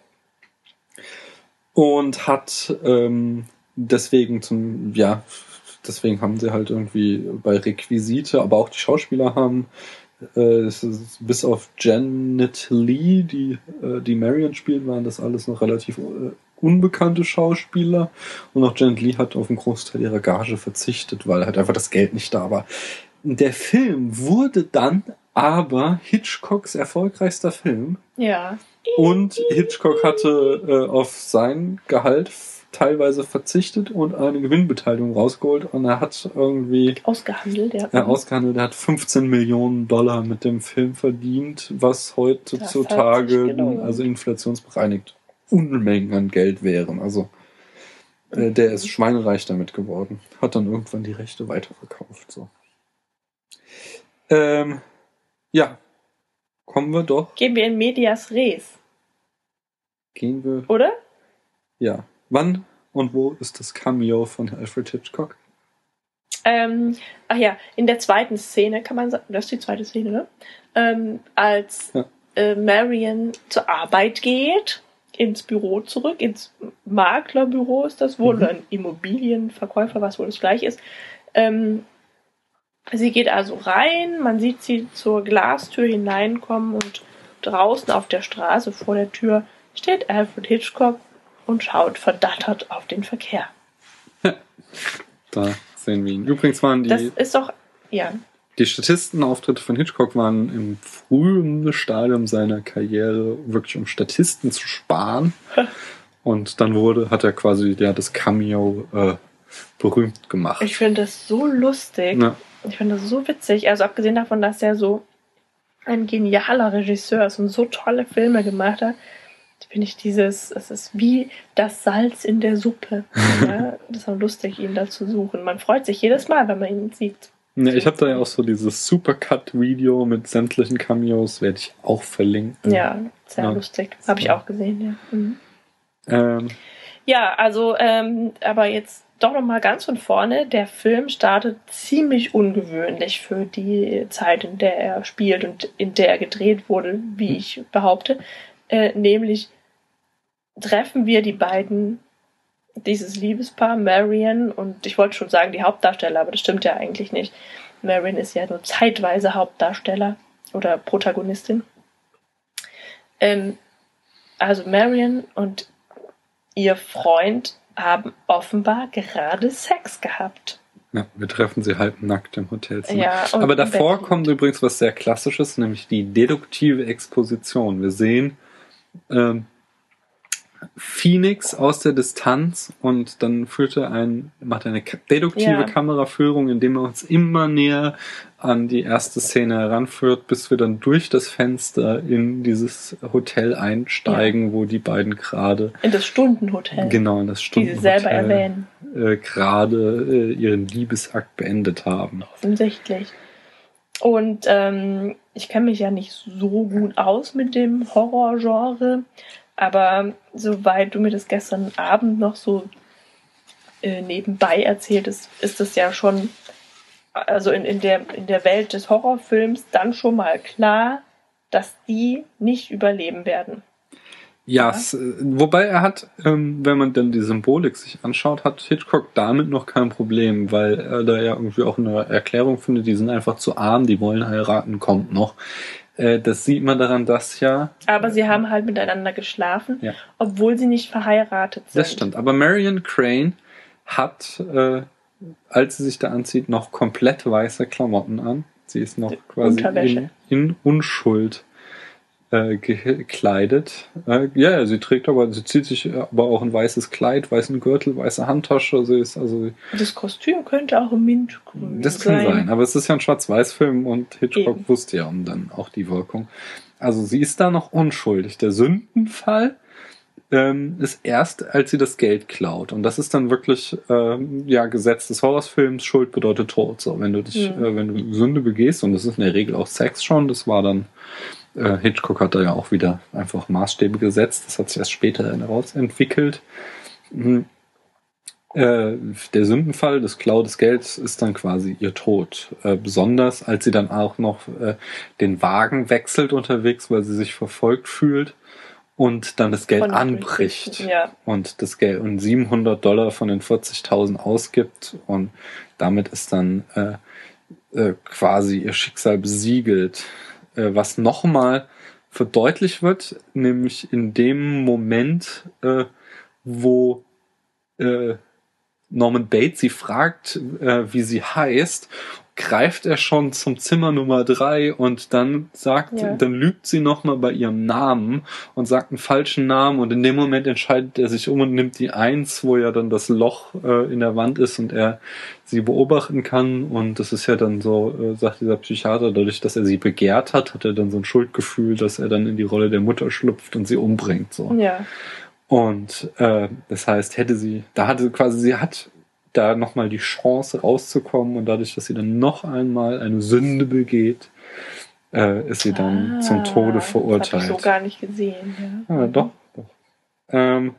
Und hat, ähm, deswegen zum, ja, deswegen haben sie halt irgendwie bei Requisite, aber auch die Schauspieler haben, äh, es ist, bis auf Janet Leigh, die äh, die Marion spielt, waren das alles noch relativ äh, unbekannte Schauspieler. Und auch Janet Leigh hat auf einen Großteil ihrer Gage verzichtet, weil halt einfach das Geld nicht da war. Der Film wurde dann aber Hitchcocks erfolgreichster Film. Ja. Und Hitchcock hatte äh, auf sein Gehalt f- teilweise verzichtet und eine Gewinnbeteiligung rausgeholt. Und er hat irgendwie Ausgehandelt, ja. äh, ausgehandelt, er hat fünfzehn Millionen Dollar mit dem Film verdient, was heutzutage, Das hat sich gelohnt. also inflationsbereinigt, Unmengen an Geld wären. Also äh, der ist schweinereich damit geworden. Hat dann irgendwann die Rechte weiterverkauft. So. Ähm, ja, kommen wir doch. Gehen wir in Medias Res, Gehen wir. oder? Ja. Wann und wo ist das Cameo von Alfred Hitchcock? Ähm, ach ja, in der zweiten Szene kann man sagen, das ist die zweite Szene, ne? Ähm, als Ja. äh, Marion zur Arbeit geht, ins Büro zurück, ins Maklerbüro ist das wohl, Mhm. oder ein Immobilienverkäufer, was wohl das gleiche ist. Ähm, sie geht also rein, man sieht sie zur Glastür hineinkommen und draußen auf der Straße vor der Tür steht Alfred Hitchcock und schaut verdattert auf den Verkehr. Da sehen wir ihn. Übrigens waren Das die, ist doch, ja, die Statistenauftritte von Hitchcock waren im frühen Stadium seiner Karriere wirklich, um Statisten zu sparen. Und dann wurde, hat er quasi ja, das Cameo äh, berühmt gemacht. ich finde das so lustig. Ja. Ich finde das so witzig. Also abgesehen davon, dass er so ein genialer Regisseur ist und so tolle Filme gemacht hat, finde ich dieses, es ist wie das Salz in der Suppe. Ja, das ist auch lustig, ihn da zu suchen. Man freut sich jedes Mal, wenn man ihn sieht. Ja, ich habe da ja auch so dieses Supercut-Video mit sämtlichen Cameos, werde ich auch verlinken. Ja, sehr Ja. lustig. Habe ich auch gesehen, ja. Mhm. Ähm, Ja, also, ähm, aber jetzt doch nochmal ganz von vorne. Der Film startet ziemlich ungewöhnlich für die Zeit, in der er spielt und in der er gedreht wurde, wie ich behaupte. Äh, nämlich treffen wir die beiden, dieses Liebespaar, Marion und ich wollte schon sagen, die Hauptdarsteller, aber das stimmt ja eigentlich nicht. Marion ist ja nur zeitweise Hauptdarsteller oder Protagonistin. Ähm, also Marion und ihr Freund haben offenbar gerade Sex gehabt. ja, wir treffen sie halb nackt im Hotelzimmer. Ja, und Aber im davor Bett kommt übrigens was sehr Klassisches, nämlich die deduktive Exposition. Wir sehen ähm, Phoenix aus der Distanz und dann führt er ein, macht eine ka- deduktive Ja. Kameraführung, indem er uns immer näher an die erste Szene heranführt, bis wir dann durch das Fenster in dieses Hotel einsteigen, wo die beiden gerade in das Stundenhotel, genau in das die sie Stundenhotel selber erwähnen. äh, gerade äh, ihren Liebesakt beendet haben. Offensichtlich. Und ähm, ich kenne mich ja nicht so gut aus mit dem Horrorgenre, aber soweit du mir das gestern Abend noch so äh, nebenbei erzähltest, ist das ja schon, also in, in, der, in der Welt des Horrorfilms dann schon mal klar, dass die nicht überleben werden. Ja, es, wobei er hat, ähm, wenn man dann die Symbolik sich anschaut, hat Hitchcock damit noch kein Problem, weil er da ja irgendwie auch eine Erklärung findet, die sind einfach zu arm, die wollen heiraten, kommt noch. Äh, das sieht man daran, dass ja... Aber sie haben halt miteinander geschlafen, ja. obwohl sie nicht verheiratet sind. Das stimmt, aber Marion Crane hat, äh, als sie sich da anzieht, noch komplett weiße Klamotten an. Sie ist noch quasi in, in Unschuld Äh, gekleidet. Äh, ja, sie trägt aber, sie zieht sich aber auch ein weißes Kleid, weißen Gürtel, weiße Handtasche. Sie ist also. Das Kostüm könnte auch im Mintgrün Das kann sein. sein, aber es ist ja ein Schwarz-Weiß-Film und Hitchcock Eben. wusste ja um dann auch die Wirkung. Also sie ist da noch unschuldig. Der Sündenfall ähm, ist erst, als sie das Geld klaut. Und das ist dann wirklich ähm, ja Gesetz des Horrorfilms. Schuld bedeutet Tod. So, wenn du dich, mhm. äh, wenn du Sünde begehst, und das ist in der Regel auch Sex schon, das war dann Äh, Hitchcock hat da ja auch wieder einfach Maßstäbe gesetzt. Das hat sich erst später herausentwickelt. Mhm. Äh, der Sündenfall des Klau des Gelds ist dann quasi ihr Tod. Äh, besonders, als sie dann auch noch äh, den Wagen wechselt unterwegs, weil sie sich verfolgt fühlt und dann das Geld von anbricht. Ja. Und das Geld und siebenhundert Dollar von den vierzigtausend ausgibt. Und damit ist dann äh, äh, quasi ihr Schicksal besiegelt. Was nochmal verdeutlicht wird, nämlich in dem Moment, äh, wo äh, Norman Bates sie fragt, äh, wie sie heißt, greift er schon zum Zimmer Nummer drei und dann sagt, ja. dann lügt sie nochmal bei ihrem Namen und sagt einen falschen Namen und in dem Moment entscheidet er sich um und nimmt die eins, wo ja dann das Loch äh, in der Wand ist und er sie beobachten kann und das ist ja dann so, äh, sagt dieser Psychiater, dadurch, dass er sie begehrt hat, hat er dann so ein Schuldgefühl, dass er dann in die Rolle der Mutter schlüpft und sie umbringt. So. Ja. Und äh, das heißt, hätte sie, da hatte quasi, sie hat da nochmal die Chance rauszukommen und dadurch, dass sie dann noch einmal eine Sünde begeht, äh, ist sie dann ah, zum Tode verurteilt. Das habe ich so gar nicht gesehen. Ja, ja doch, doch. Ähm,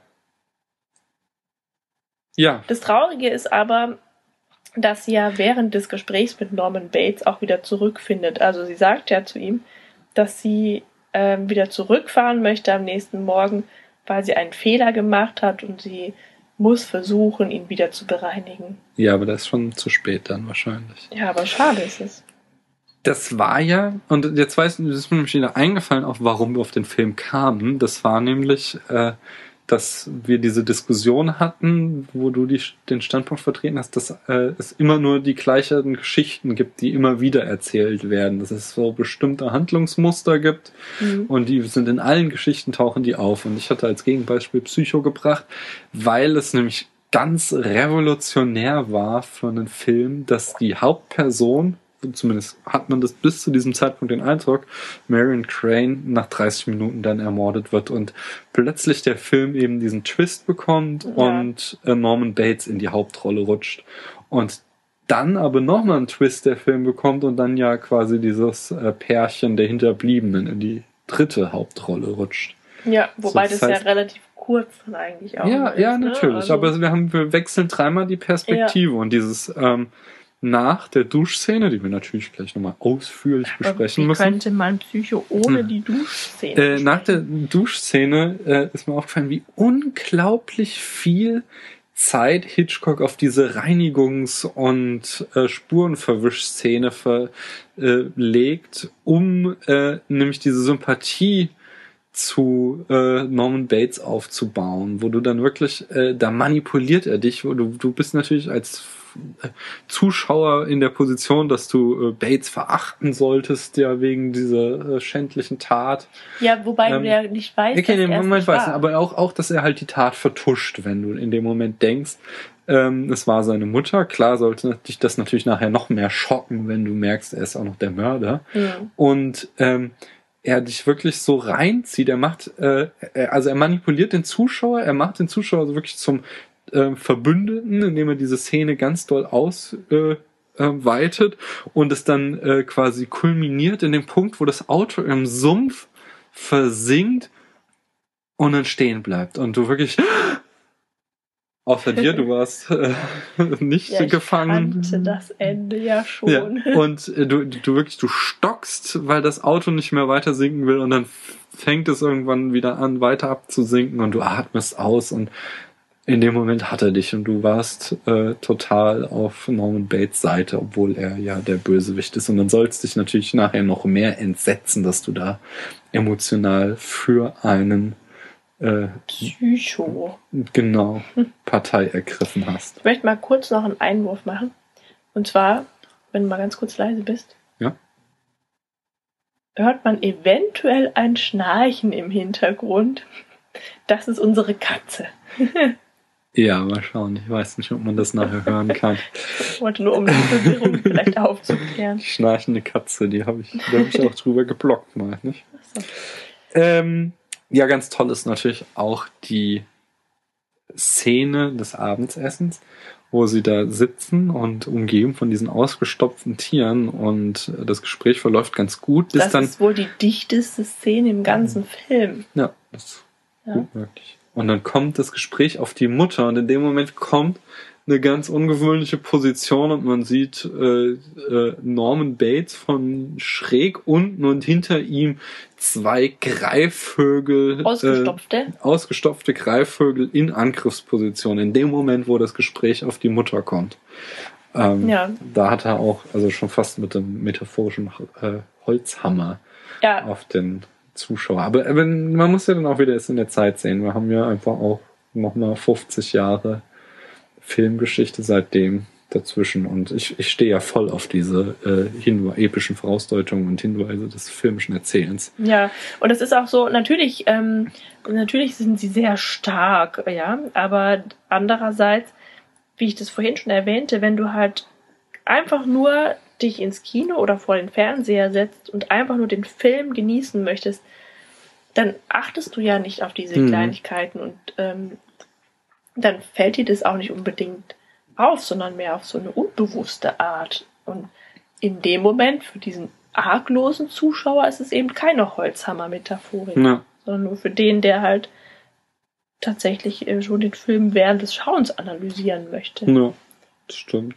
ja. Das Traurige ist aber, dass sie ja während des Gesprächs mit Norman Bates auch wieder zurückfindet. Also sie sagt ja zu ihm, dass sie äh, wieder zurückfahren möchte am nächsten Morgen, weil sie einen Fehler gemacht hat und sie muss versuchen, ihn wieder zu bereinigen. Ja, aber das ist schon zu spät dann wahrscheinlich. Ja, aber schade ist es. Das war ja, und jetzt weiß ich, das ist mir nämlich wieder eingefallen, auch warum wir auf den Film kamen. Das war nämlich, äh, dass wir diese Diskussion hatten, wo du die, den Standpunkt vertreten hast, dass äh, es immer nur die gleichen Geschichten gibt, die immer wieder erzählt werden. Dass es so bestimmte Handlungsmuster gibt mhm. und die sind in allen Geschichten, tauchen die auf. Und ich hatte als Gegenbeispiel Psycho gebracht, weil es nämlich ganz revolutionär war für einen Film, dass die Hauptperson, zumindest hat man das bis zu diesem Zeitpunkt den Eindruck, Marion Crane nach dreißig Minuten dann ermordet wird und plötzlich der Film eben diesen Twist bekommt ja. und äh, Norman Bates in die Hauptrolle rutscht. Und dann aber nochmal einen Twist der Film bekommt und dann ja quasi dieses äh, Pärchen der Hinterbliebenen in die dritte Hauptrolle rutscht. Ja, wobei so, das, das heißt, ja relativ kurz dann eigentlich auch ja, ist. Ja, ne? natürlich. Also, aber wir, haben, wir wechseln dreimal die Perspektive ja. und dieses ähm, nach der Duschszene, die wir natürlich gleich nochmal ausführlich aber besprechen wie müssen. Wie könnte man Psycho ohne hm. die Duschszene äh, Nach der Duschszene äh, ist mir aufgefallen, wie unglaublich viel Zeit Hitchcock auf diese Reinigungs- und äh, Spurenverwischszene verlegt, äh, um äh, nämlich diese Sympathie zu äh, Norman Bates aufzubauen, wo du dann wirklich, äh, da manipuliert er dich, wo du, du bist natürlich als Zuschauer in der Position, dass du äh, Bates verachten solltest, ja, wegen dieser äh, schändlichen Tat. Ja, wobei ähm, du ja nicht weißt, okay, dass er es Moment nicht weiß, war. Aber auch, auch, dass er halt die Tat vertuscht, wenn du in dem Moment denkst, ähm, es war seine Mutter. Klar sollte dich das natürlich nachher noch mehr schocken, wenn du merkst, er ist auch noch der Mörder. Mhm. Und ähm, er dich wirklich so reinzieht, er macht, äh, er, also er manipuliert den Zuschauer, er macht den Zuschauer so wirklich zum äh, Verbündeten, indem er diese Szene ganz doll aus, äh, äh, weitet und es dann äh, quasi kulminiert in dem Punkt, wo das Auto im Sumpf versinkt und dann stehen bleibt. Und du wirklich... Außer dir, du warst äh, nicht ja, ich gefangen. kannte das Ende ja schon. Ja, und äh, du, du wirklich, du stockst, weil das Auto nicht mehr weiter sinken will und dann fängt es irgendwann wieder an, weiter abzusinken und du atmest aus und in dem Moment hat er dich und du warst äh, total auf Norman Bates Seite, obwohl er ja der Bösewicht ist. Und dann soll es dich natürlich nachher noch mehr entsetzen, dass du da emotional für einen Äh, Psycho. Genau, Partei ergriffen hast. Ich möchte mal kurz noch einen Einwurf machen. Und zwar, wenn du mal ganz kurz leise bist, ja? hört man eventuell ein Schnarchen im Hintergrund. Das ist unsere Katze. Ja, mal schauen. Ich weiß nicht, ob man das nachher hören kann. Ich wollte nur, um die Verwirrung vielleicht aufzuklären. Die schnarchende Katze, die habe ich, da hab ich auch drüber geblockt mal, nicht? Ach so. Ähm... Ja, ganz toll ist natürlich auch die Szene des Abendessens, wo sie da sitzen und umgeben von diesen ausgestopften Tieren und das Gespräch verläuft ganz gut. Bis Das dann, ist wohl die dichteste Szene im ganzen Film. Ja, das ist Ja. gut möglich. Und dann kommt das Gespräch auf die Mutter und in dem Moment kommt eine ganz ungewöhnliche Position und man sieht äh, äh, Norman Bates von schräg unten und hinter ihm zwei Greifvögel, Ausgestopfte. äh, ausgestopfte Greifvögel in Angriffsposition. In dem Moment, wo das Gespräch auf die Mutter kommt. Ähm, Ja. Da hat er auch, also schon fast mit dem metaphorischen äh, Holzhammer Ja. auf den Zuschauer. Aber, aber man muss ja dann auch wieder es in der Zeit sehen. Wir haben ja einfach auch nochmal fünfzig Jahre Filmgeschichte seitdem dazwischen und ich, ich stehe ja voll auf diese äh, Hinwe- epischen Vorausdeutungen und Hinweise des filmischen Erzählens. Ja, und es ist auch so, natürlich, ähm, natürlich sind sie sehr stark, ja, aber andererseits, wie ich das vorhin schon erwähnte, wenn du halt einfach nur dich ins Kino oder vor den Fernseher setzt und einfach nur den Film genießen möchtest, dann achtest du ja nicht auf diese Mhm. Kleinigkeiten und ähm, dann fällt dir das auch nicht unbedingt auf, sondern mehr auf so eine unbewusste Art. Und in dem Moment, für diesen arglosen Zuschauer, ist es eben keine Holzhammer-Metaphorik, Ja. sondern nur für den, der halt tatsächlich äh, schon den Film während des Schauens analysieren möchte. Ja, das stimmt.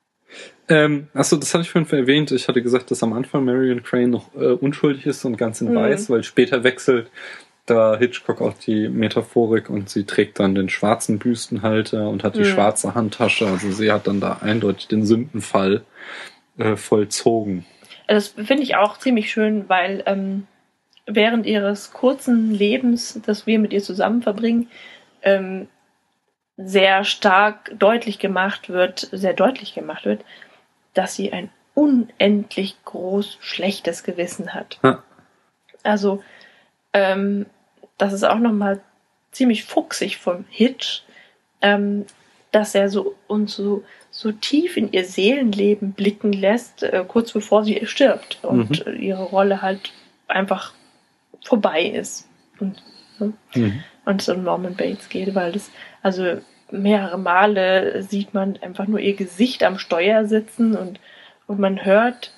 Ähm, achso, das hatte ich vorhin erwähnt. Ich hatte gesagt, dass am Anfang Marion Crane noch äh, unschuldig ist und ganz in Mhm. weiß, weil später wechselt da Hitchcock auch die Metaphorik und sie trägt dann den schwarzen Büstenhalter und hat die Mhm. schwarze Handtasche. Also sie hat dann da eindeutig den Sündenfall äh, vollzogen. Also das finde ich auch ziemlich schön, weil ähm, während ihres kurzen Lebens, das wir mit ihr zusammen verbringen, ähm, sehr stark deutlich gemacht wird, sehr deutlich gemacht wird, dass sie ein unendlich groß schlechtes Gewissen hat. Ja. Also ähm, das ist auch nochmal ziemlich fuchsig vom Hitch, ähm, dass er so uns so, so tief in ihr Seelenleben blicken lässt, äh, kurz bevor sie stirbt und Mhm. äh, ihre Rolle halt einfach vorbei ist. Und, ne? Mhm. und es um Norman Bates geht, weil das, also mehrere Male sieht man einfach nur ihr Gesicht am Steuer sitzen und, und man hört,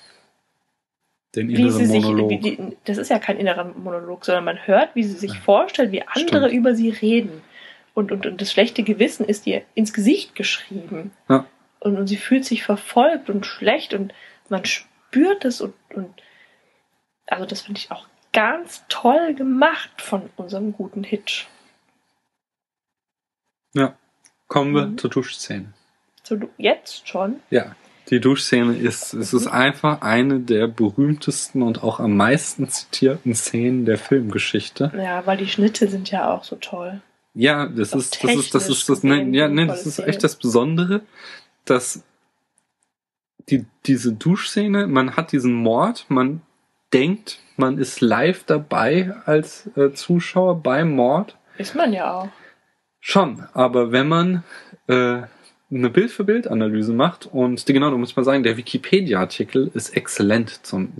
Den wie inneren sie sich, Monolog. wie die, das ist ja kein innerer Monolog, sondern man hört, wie sie sich Ja. vorstellt, wie andere Stimmt. über sie reden. Und, und, und das schlechte Gewissen ist ihr ins Gesicht geschrieben. Ja. Und, und sie fühlt sich verfolgt und schlecht und man spürt es und, und also das finde ich auch ganz toll gemacht von unserem guten Hitch. Ja. Kommen wir Mhm. zur Duschszene. So, du, jetzt schon? Ja, die Duschszene ist, es ist einfach eine der berühmtesten und auch am meisten zitierten Szenen der Filmgeschichte. Ja, weil die Schnitte sind ja auch so toll. Ja, das Auch ist, das ist, das technisch ist, das, nein, gesehen ja, eine nein, tolle das ist Szene. echt das Besondere, dass die, diese Duschszene, man hat diesen Mord, man denkt, man ist live dabei als äh, Zuschauer beim Mord. Ist man ja auch. Schon, aber wenn man äh, eine Bild-für-Bild-Analyse macht und die, genau, da muss man sagen, der Wikipedia-Artikel ist exzellent zum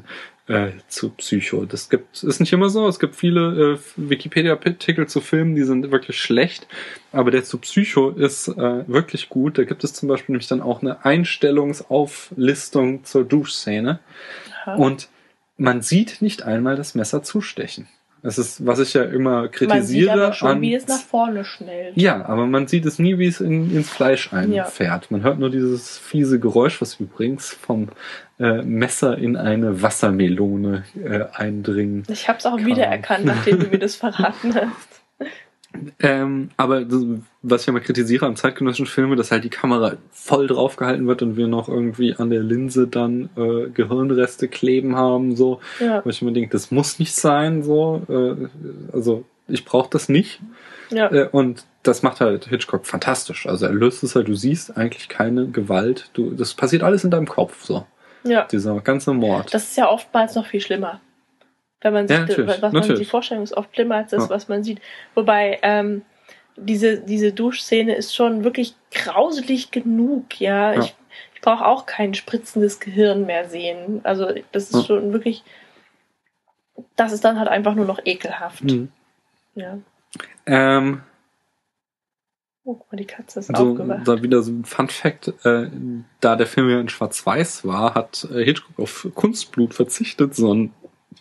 äh, zu Psycho. Das gibt, ist nicht immer so. Es gibt viele äh, Wikipedia-Artikel zu Filmen, die sind wirklich schlecht. Aber der zu Psycho ist äh, wirklich gut. Da gibt es zum Beispiel nämlich dann auch eine Einstellungsauflistung zur Duschszene. Aha. Und man sieht nicht einmal das Messer zustechen. Das ist, was ich ja immer kritisiere. Man sieht aber schon, an, wie es nach vorne schnellt. Ja, aber man sieht es nie, wie es in, ins Fleisch einfährt. Ja. Man hört nur dieses fiese Geräusch, was übrigens vom äh, Messer in eine Wassermelone äh, eindringen Ich habe es auch kann. wiedererkannt, nachdem du mir das verraten hast. Ähm, aber das, was ich ja mal kritisiere am zeitgenössischen Filme, dass halt die Kamera voll drauf gehalten wird und wir noch irgendwie an der Linse dann äh, Gehirnreste kleben haben, so. Ja. Wo ich mir denke, das muss nicht sein, so. Äh, also ich brauche das nicht. Ja. Äh, und das macht halt Hitchcock fantastisch. Also er löst es halt, du siehst eigentlich keine Gewalt. Du, das passiert alles in deinem Kopf, so. Ja. Dieser ganze Mord. Das ist ja oftmals noch viel schlimmer. Wenn man sich, Ja, natürlich, was man natürlich. die Vorstellung ist oft schlimmer als das, Ja. was man sieht. Wobei ähm, diese diese Duschszene ist schon wirklich grauselig genug. Ja, Ja. ich ich brauche auch kein spritzendes Gehirn mehr sehen. Also das ist Ja. schon wirklich, das ist dann halt einfach nur noch ekelhaft. Mhm. Ja. Ähm, Oh, guck mal, die Katze ist So, aufgewacht. da wieder so ein Fun-Fact, äh, da der Film ja in Schwarz-Weiß war, hat äh, Hitchcock auf Kunstblut verzichtet, sondern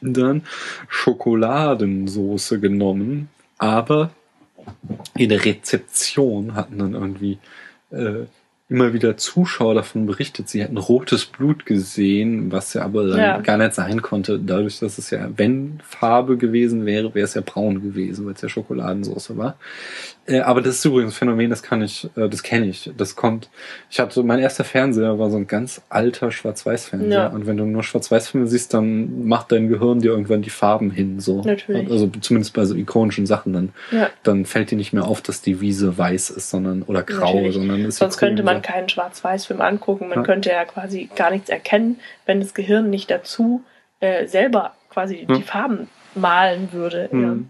Schokoladensoße genommen, aber in der Rezeption hatten dann irgendwie äh, immer wieder Zuschauer davon berichtet, sie hätten rotes Blut gesehen, was ja aber Ja. gar nicht sein konnte, dadurch, dass es ja, wenn Farbe gewesen wäre, wäre es ja braun gewesen, weil es ja Schokoladensauce war. Äh, aber das ist übrigens ein Phänomen, das kann ich, äh, das kenne ich. Das kommt, ich hatte, mein erster Fernseher war so ein ganz alter Schwarz-Weiß-Fernseher. Ja. Und wenn du nur Schwarz-Weiß-Filme siehst, dann macht dein Gehirn dir irgendwann die Farben hin, so. Natürlich. Also zumindest bei so ikonischen Sachen, dann, Ja. dann fällt dir nicht mehr auf, dass die Wiese weiß ist, sondern, oder grau, Natürlich. sondern ist Sonst ja könnte man grün, keinen Schwarz-Weiß-Film angucken. Man Ja. könnte ja quasi gar nichts erkennen, wenn das Gehirn nicht dazu äh, selber quasi Ja. die Farben malen würde. so. Hm.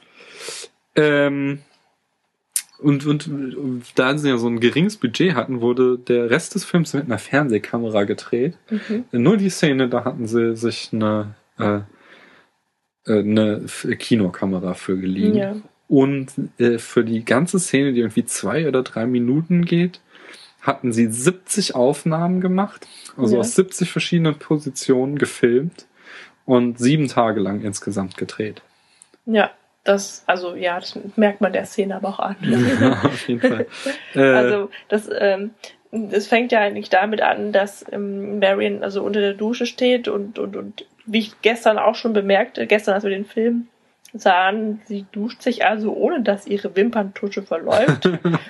Ähm, und, und, und da sie ja so ein geringes Budget hatten, wurde der Rest des Films mit einer Fernsehkamera gedreht. Ja. Mhm. Nur die Szene, da hatten sie sich eine, äh, äh, eine F- Kinokamera für geliehen. Ja. Und äh, für die ganze Szene, die irgendwie zwei oder drei Minuten geht, hatten sie siebzig Aufnahmen gemacht, also Ja. aus siebzig verschiedenen Positionen gefilmt und sieben Tage lang insgesamt gedreht. Ja, das, also ja, das merkt man der Szene aber auch an. Ja, auf jeden Fall. Äh, Also das, ähm, das fängt ja eigentlich damit an, dass ähm, Marion also unter der Dusche steht und, und, und wie ich gestern auch schon bemerkte, gestern als wir den Film sahen, sie duscht sich also ohne, dass ihre Wimperntusche verläuft.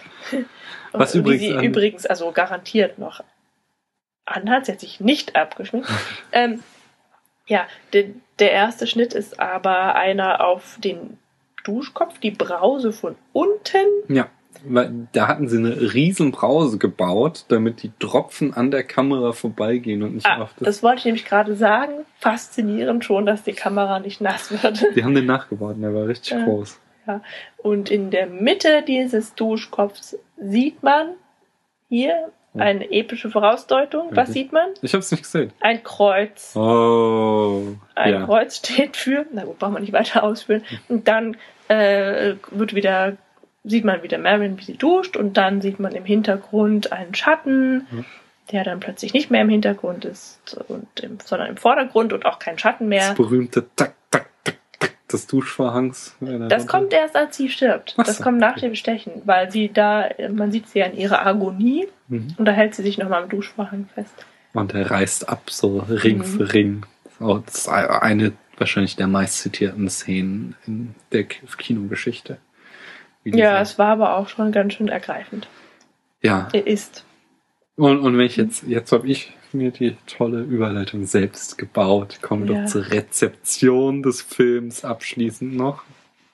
Was Und übrigens die sie an- übrigens also garantiert noch anhat, sie hat sich nicht abgeschminkt. ähm, ja, der, der erste Schnitt ist aber einer auf den Duschkopf, die Brause von unten. ja, weil da hatten sie eine riesen Brause gebaut, damit die Tropfen an der Kamera vorbeigehen und nicht Ah, auf das. das wollte ich nämlich gerade sagen. Faszinierend schon, dass die Kamera nicht nass wird. Die haben den nachgebaut, der war richtig Ja. groß. Ja. Und in der Mitte dieses Duschkopfs sieht man hier eine epische Vorausdeutung. Was Wirklich? sieht man? Ich hab's nicht gesehen. Ein Kreuz. Oh. Ein ja. Kreuz steht für, na gut, brauchen wir nicht weiter ausführen. Und dann äh, wird wieder, sieht man wieder Marion, wie sie duscht, und dann sieht man im Hintergrund einen Schatten, Mhm. der dann plötzlich nicht mehr im Hintergrund ist, und im, sondern im Vordergrund und auch kein Schatten mehr. Das berühmte Tack, Tack, Tack, Tack des Duschvorhangs. Das kommt erst, als sie stirbt. Ach Das so, kommt nach okay. dem Stechen, weil sie da, man sieht sie ja in ihrer Agonie, Mhm. und da hält sie sich nochmal am Duschvorhang fest. Und er reißt ab, so Ring Mhm. für Ring. Oh, das ist eine wahrscheinlich der meist zitierten Szenen in der K- Kinogeschichte. Wie Ja, dieser- es war aber auch schon ganz schön ergreifend. ja. Er ist. Und, und wenn ich jetzt, jetzt habe ich mir die tolle Überleitung selbst gebaut. Kommen wir Ja. doch zur Rezeption des Films abschließend noch.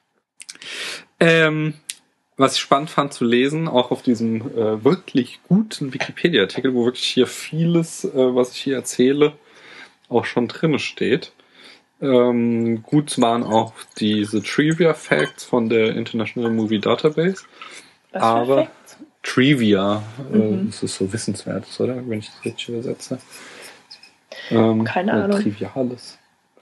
Ähm, was ich spannend fand zu lesen, auch auf diesem äh, wirklich guten Wikipedia-Artikel, wo wirklich hier vieles, äh, was ich hier erzähle, auch schon drin steht. Ähm, gut waren auch diese Trivia Facts von der International Movie Database. Was Aber- für Facts? Trivia, äh, Mhm. das ist so Wissenswertes, oder? Wenn ich das richtig übersetze. Ähm, Keine oder Ahnung. Triviales.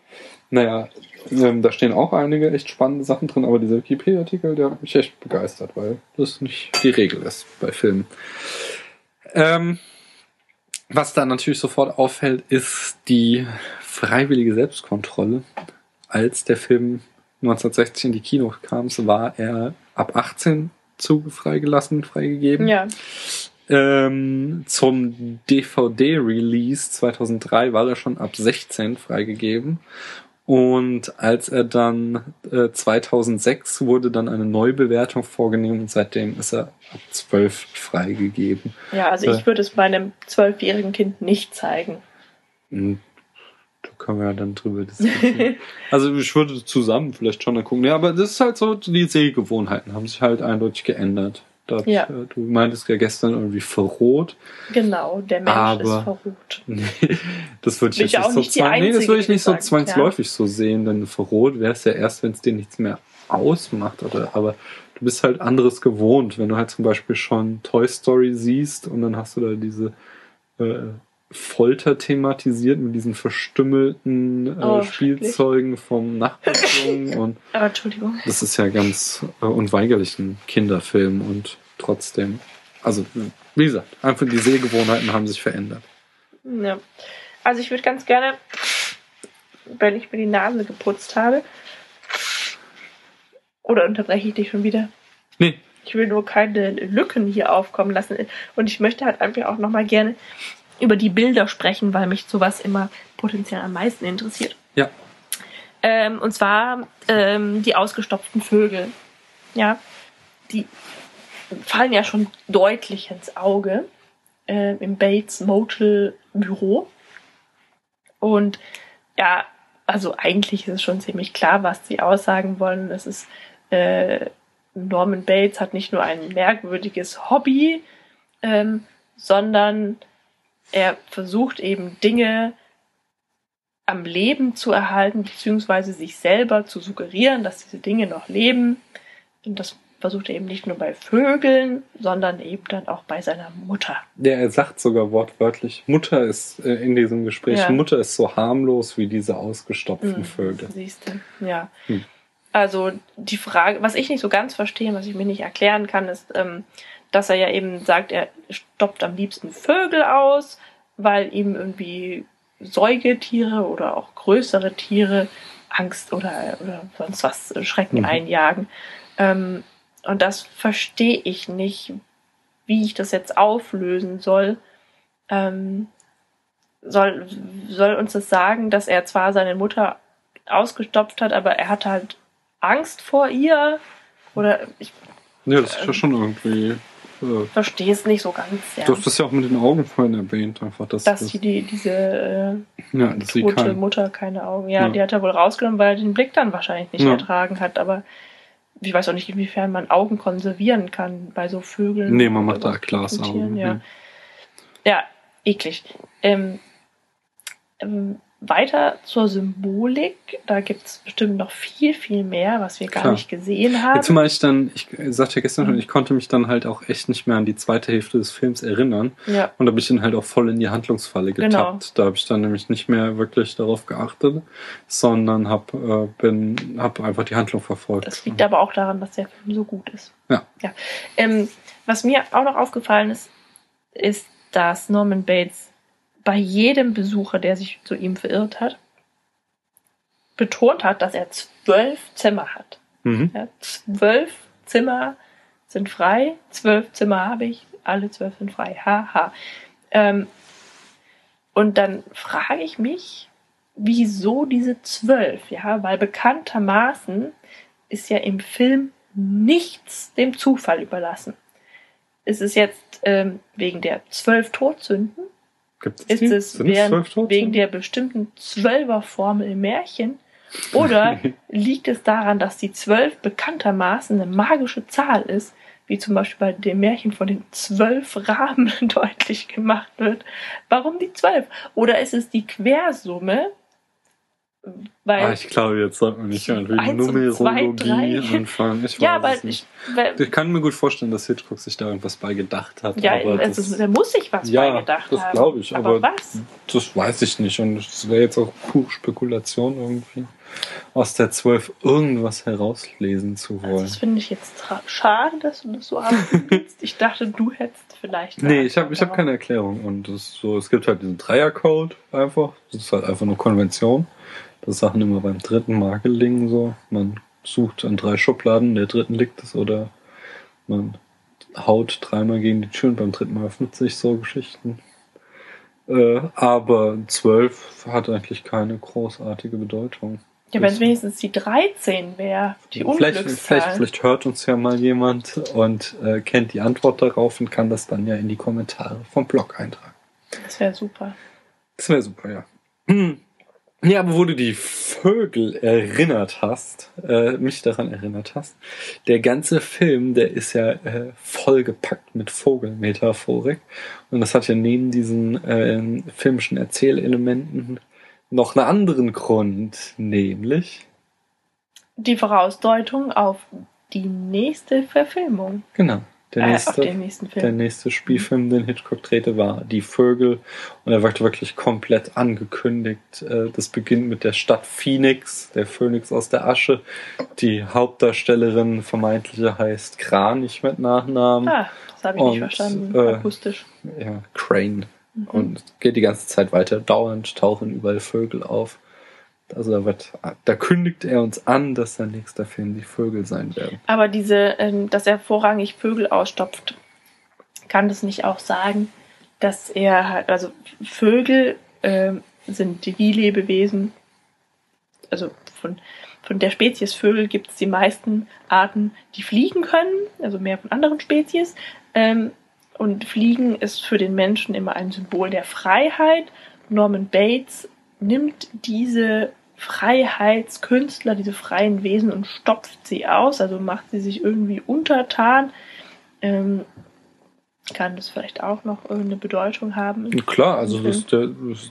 Naja, ähm, da stehen auch einige echt spannende Sachen drin, aber dieser Wikipedia-Artikel, der hat mich echt begeistert, weil das nicht die Regel ist bei Filmen. Ähm, was da natürlich sofort auffällt, ist die freiwillige Selbstkontrolle. Als der Film neunzehnhundertsechzig in die Kinos kam, war er ab achtzehn zu freigelassen, freigegeben. Ja. Ähm, zum D V D-Release zweitausenddrei war er schon ab sechzehn freigegeben. Und als er dann äh, zweitausendsechs wurde dann eine Neubewertung vorgenommen und seitdem ist er ab zwölf freigegeben. Ja, also ich äh, würde es meinem zwölfjährigen Kind nicht zeigen. Da können wir ja dann drüber diskutieren. Also ich würde zusammen vielleicht schon gucken. Ja, aber das ist halt so, die Sehgewohnheiten haben sich halt eindeutig geändert. Das, Ja. äh, du meintest ja gestern irgendwie verroht. Genau, der Mensch Aber- ist verrucht. Nee, das würde ich Bin jetzt ich auch nicht so nicht die zwang- nee, das Einzige, würde ich die nicht so sagt, zwangsläufig so sehen, denn verrot wäre es ja erst, wenn es dir nichts mehr ausmacht, oder, aber du bist halt anderes gewohnt, wenn du halt zum Beispiel schon Toy Story siehst und dann hast du da diese äh, Folter thematisiert mit diesen verstümmelten äh, Oh, Spielzeugen vom Nachbarjungen und Aber Entschuldigung. das ist ja ganz äh, unweigerlich ein Kinderfilm und trotzdem, also wie gesagt, einfach die Sehgewohnheiten haben sich verändert. Ja. Also ich würde ganz gerne, wenn ich mir die Nase geputzt habe, oder unterbreche ich dich schon wieder? Nee, Ich will nur keine Lücken hier aufkommen lassen. Und ich möchte halt einfach auch nochmal gerne über die Bilder sprechen, weil mich sowas immer potenziell am meisten interessiert. ja. Ähm, und zwar ähm, die ausgestopften Vögel. Ja, die fallen ja schon deutlich ins Auge äh, im Bates Motel Büro. Und ja, also eigentlich ist es schon ziemlich klar, was sie aussagen wollen. Das ist äh, Norman Bates hat nicht nur ein merkwürdiges Hobby, ähm, sondern er versucht eben Dinge am Leben zu erhalten, beziehungsweise sich selber zu suggerieren, dass diese Dinge noch leben. Und das versucht er eben nicht nur bei Vögeln, sondern eben dann auch bei seiner Mutter. Der er sagt sogar wortwörtlich, Mutter ist äh, in diesem Gespräch, Ja. Mutter ist so harmlos wie diese ausgestopften Hm, Vögel. Siehst du, ja. Hm. Also die Frage, was ich nicht so ganz verstehe, was ich mir nicht erklären kann, ist, ähm, dass er ja eben sagt, er stopft am liebsten Vögel aus, weil ihm irgendwie Säugetiere oder auch größere Tiere Angst oder, oder sonst was äh, Schrecken Mhm. einjagen. Ähm, und das verstehe ich nicht, wie ich das jetzt auflösen soll. Ähm, soll, soll uns das sagen, dass er zwar seine Mutter ausgestopft hat, aber er hatte halt Angst vor ihr? Oder ich Ja, das ist ja schon irgendwie. Äh, verstehe es nicht so ganz. Ja. Du hast das ja auch mit den Augen vorhin erwähnt, einfach, dass, Dass das, sie die, diese äh, ja, dass sie tote kein, Mutter keine Augen. Ja, Ja. die hat er wohl rausgenommen, weil er den Blick dann wahrscheinlich nicht Ja. ertragen hat. Aber ich weiß auch nicht, inwiefern man Augen konservieren kann bei so Vögeln. Nee, man macht oder da Glasaugen. Tieren, Ja. Ja. ja, eklig. Ähm, ähm, weiter zur Symbolik. Da gibt es bestimmt noch viel, viel mehr, was wir gar Klar. nicht gesehen haben. Jetzt zumal ich dann, ich sagte ja gestern schon, Mhm. ich konnte mich dann halt auch echt nicht mehr an die zweite Hälfte des Films erinnern. Ja. Und da bin ich dann halt auch voll in die Handlungsfalle getappt. Genau. Da habe ich dann nämlich nicht mehr wirklich darauf geachtet, sondern habe äh, bin hab einfach die Handlung verfolgt. Das liegt aber auch daran, dass der Film so gut ist. Ja. ja. Ähm, was mir auch noch aufgefallen ist, ist, dass Norman Bates bei jedem Besucher, der sich zu ihm verirrt hat, betont hat, dass er zwölf Zimmer hat. Mhm. Ja, zwölf Zimmer sind frei, zwölf Zimmer habe ich, alle zwölf sind frei. Haha. Ähm, und dann frage ich mich, wieso diese zwölf? Ja, weil bekanntermaßen ist ja im Film nichts dem Zufall überlassen. Ist es jetzt ähm, wegen der zwölf Todsünden? Gibt's Ist die? es Sind es während, zwölf Todsünden? wegen der bestimmten Zwölferformel im Märchen? Oder liegt es daran, dass die zwölf bekanntermaßen eine magische Zahl ist, wie zum Beispiel bei dem Märchen von den zwölf Raben deutlich gemacht wird? Warum die zwölf? Oder ist es die Quersumme? Weil Ah, ich glaube, jetzt sollte man nicht irgendwie Eins und zwei, Numerologie drei. anfangen. Ich ja, weiß aber es nicht. ich, weil, Ich kann mir gut vorstellen, dass Hitchcock sich da irgendwas bei gedacht hat. ja, aber also, das, da muss sich was ja, bei gedacht das haben. glaube ich, aber aber was? das weiß ich nicht. Und das wäre jetzt auch pure Spekulation irgendwie. aus der zwölf irgendwas herauslesen zu wollen. Also das finde ich jetzt tra- schade, dass du das so abspielst. Ich dachte, du hättest vielleicht... Nee, ich habe ich hab keine Erklärung. Und das ist so, es gibt halt diesen Dreiercode einfach. Das ist halt einfach nur Konvention. Das Sachen immer beim dritten Mal gelingen so. Man sucht an drei Schubladen, der dritten liegt es, oder man haut dreimal gegen die Tür und beim dritten Mal öffnet sich so Geschichten. Äh, aber zwölf hat eigentlich keine großartige Bedeutung. Ja, wenn es wenigstens die dreizehn wäre, die vielleicht, Unglückszahl. vielleicht, vielleicht hört uns ja mal jemand und äh, kennt die Antwort darauf und kann das dann ja in die Kommentare vom Blog eintragen. Das wäre super. Das wäre super, ja. Hm. Ja, aber wo du die Vögel erinnert hast, äh, mich daran erinnert hast, der ganze Film, der ist ja äh, vollgepackt mit Vogelmetaphorik. Und das hat ja neben diesen äh, filmischen Erzählelementen noch einen anderen Grund, nämlich Die Vorausdeutung auf die nächste Verfilmung. genau. Der Äh, nächste, auf den nächsten Film. der nächste Spielfilm, den Hitchcock drehte, war Die Vögel. Und er wird wirklich komplett angekündigt. Äh, Das beginnt mit der Stadt Phoenix, der Phönix aus der Asche. Die Hauptdarstellerin vermeintliche heißt Kranich mit Nachnamen. Ah, das habe ich Und, nicht verstanden, äh, akustisch. Ja, Crane. Mhm. Und geht die ganze Zeit weiter. Dauernd tauchen überall Vögel auf. Also da wird, da kündigt er uns an, dass sein nächster Film Die Vögel sein werden. Aber diese, ähm, dass er vorrangig Vögel ausstopft, kann das nicht auch sagen, dass er halt, also Vögel ähm, sind die Lebewesen, also von, von der Spezies Vögel gibt es die meisten Arten, die fliegen können, also mehr von anderen Spezies. Ähm, und Fliegen ist für den Menschen immer ein Symbol der Freiheit. Norman Bates nimmt diese Freiheitskünstler, diese freien Wesen und stopft sie aus, also macht sie sich irgendwie untertan. Ähm, kann das vielleicht auch noch irgendeine Bedeutung haben? Klar, also das, der, das,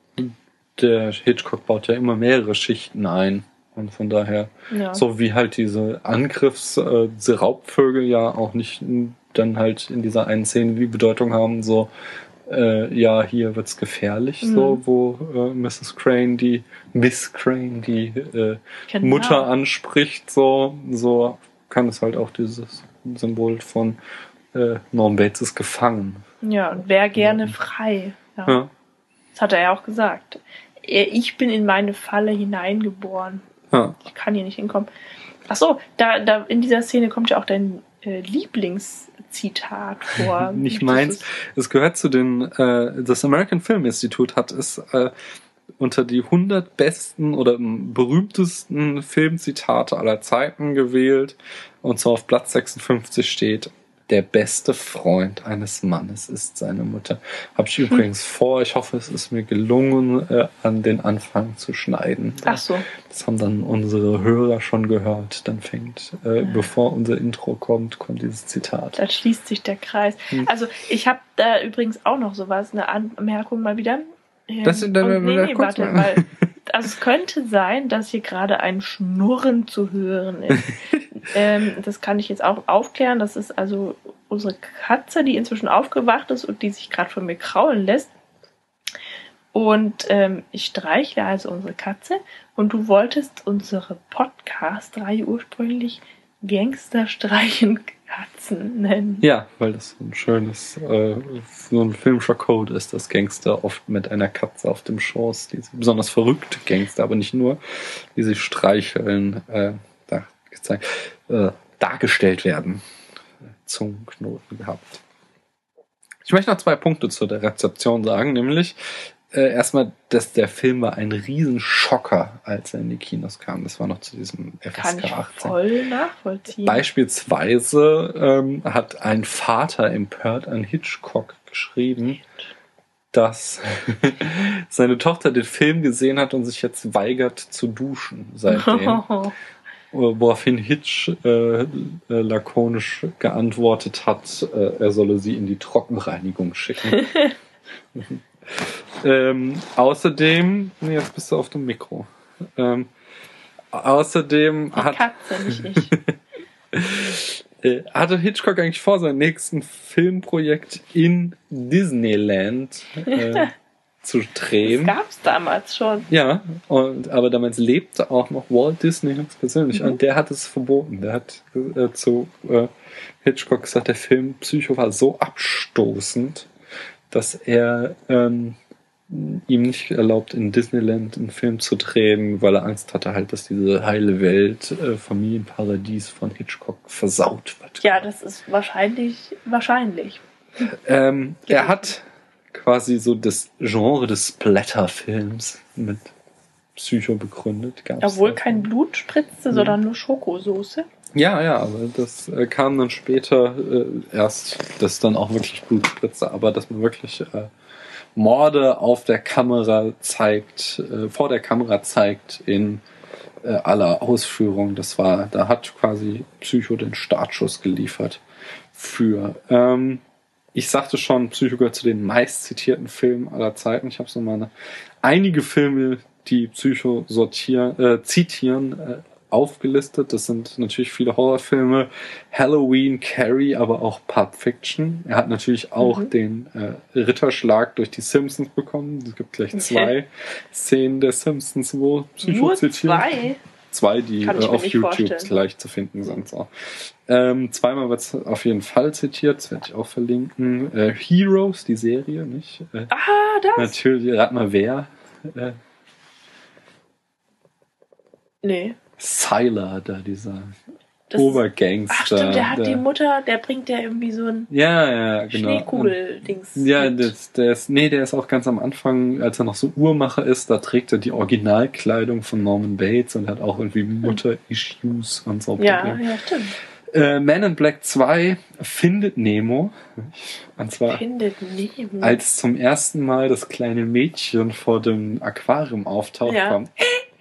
der Hitchcock baut ja immer mehrere Schichten ein. Und von daher, Ja. so wie halt diese Angriffs-, äh, diese Raubvögel ja auch nicht dann halt in dieser einen Szene die Bedeutung haben, so Äh, ja, hier wird's gefährlich, Mhm. so, wo äh, Misses Crane, die Miss Crane, die äh, Genau. Mutter anspricht, so, so kann es halt auch dieses Symbol von äh, Norman Bates ist gefangen. Ja, und wer gerne Ja. frei. Ja. Ja. Das hat er ja auch gesagt. Er- Ich bin in meine Falle hineingeboren. Ja. Ich kann hier nicht hinkommen. Ach so, da, da in dieser Szene kommt ja auch dein äh, Lieblingszitat vor. Nicht Das meins. ist- Es gehört zu den, äh, das American Film Institute hat es äh, unter die hundert besten oder m, berühmtesten Filmzitate aller Zeiten gewählt. Und zwar auf Platz sechsundfünfzig steht: Der beste Freund eines Mannes ist seine Mutter. Habe ich übrigens vor. Ich hoffe, es ist mir gelungen, äh, an den Anfang zu schneiden. Ach so. Das haben dann unsere Hörer schon gehört. Dann fängt, äh, bevor unser Intro kommt, kommt dieses Zitat. Da schließt sich der Kreis. Hm. Also ich habe da übrigens auch noch sowas, eine Anmerkung mal wieder. Ähm, Das sind dann- und, nee, nee, kurz warte, mal. weil also es könnte sein, dass hier gerade ein Schnurren zu hören ist. ähm, das kann ich jetzt auch aufklären. Das ist also unsere Katze, die inzwischen aufgewacht ist und die sich gerade von mir kraulen lässt. Und ähm, ich streichle also unsere Katze. Und du wolltest unsere Podcast-Reihe ursprünglich Gangster-Streichen Katzen nennen. Ja, weil das so ein schönes, äh, so ein filmischer Code ist, dass Gangster oft mit einer Katze auf dem Schoß, diese besonders verrückte Gangster, aber nicht nur, die sich streicheln, äh, da, gezeigt, äh, dargestellt werden. Zungenknoten gehabt. Ich möchte noch zwei Punkte zu der Rezeption sagen, nämlich äh, erstmal, dass der Film war ein Riesenschocker, als er in die Kinos kam. Das war noch zu diesem F Kann S ich K achtzehn. voll nachvollziehen. Beispielsweise ähm, hat ein Vater empört an Hitchcock geschrieben, dass seine Tochter den Film gesehen hat und sich jetzt weigert zu duschen seitdem. Woraufhin Hitch äh, äh, lakonisch geantwortet hat, äh, er solle sie in die Trockenreinigung schicken. ähm, außerdem, nee, jetzt bist du auf dem Mikro. Ähm, außerdem Die hat Katze, nicht ich. Äh, hatte Hitchcock eigentlich vor, sein nächsten Filmprojekt in Disneyland äh, zu drehen. Das gab's damals schon. Ja, und, aber damals lebte auch noch Walt Disney ganz persönlich. Mhm. Und der hat es verboten. Der hat äh, zu äh, Hitchcock gesagt, der Film Psycho war so abstoßend, dass er ähm, ihm nicht erlaubt, in Disneyland einen Film zu drehen, weil er Angst hatte halt, dass diese heile Welt, äh, Familienparadies von Hitchcock versaut wird. Ja, das ist wahrscheinlich, wahrscheinlich. Ähm, er hat quasi so das Genre des Splatter-Films mit Psycho begründet. Gab's Obwohl da. kein Blut spritzte, Mhm. sondern nur Schokosoße. Ja, ja, aber das äh, kam dann später äh, erst, dass dann auch wirklich Blut spritzte, aber dass man wirklich äh, Morde auf der Kamera zeigt, äh, vor der Kamera zeigt in äh, aller Ausführung. Das war, da hat quasi Psycho den Startschuss geliefert für. Ähm, ich sagte schon, Psycho gehört zu den meist zitierten Filmen aller Zeiten. Ich habe so meine einige Filme, die Psycho sortieren, äh, zitieren, äh, aufgelistet. Das sind natürlich viele Horrorfilme, Halloween, Carrie, aber auch Pulp Fiction. Er hat natürlich auch Mhm. den äh, Ritterschlag durch die Simpsons bekommen. Es gibt gleich zwei Szenen der Simpsons, wo Psycho Nur zitiert. zwei? Zwei, die Kann ich äh, mir auf nicht YouTube vorstellen. leicht zu finden sind. So. Ähm, zweimal wird es auf jeden Fall zitiert, das werde ich auch verlinken. Äh, Heroes, die Serie, nicht? Äh, Ah, das? natürlich, rat mal wer. Äh, Nee. Sylar, da dieser Das Obergangster. Ach stimmt, der hat der, die Mutter, der bringt ja irgendwie so ein Ja, ja, genau. Schneekugel-Dings. Und, ja, mit. das, der ist, nee, der ist auch ganz am Anfang, als er noch so Uhrmacher ist, da trägt er die Originalkleidung von Norman Bates und hat auch irgendwie Mutter-Issues und so. Ja, Probleme. ja, stimmt. Äh, Man in Black zwei findet Nemo. Und zwar Findet Nemo. als zum ersten Mal das kleine Mädchen vor dem Aquarium auftaucht, Ja. kommt.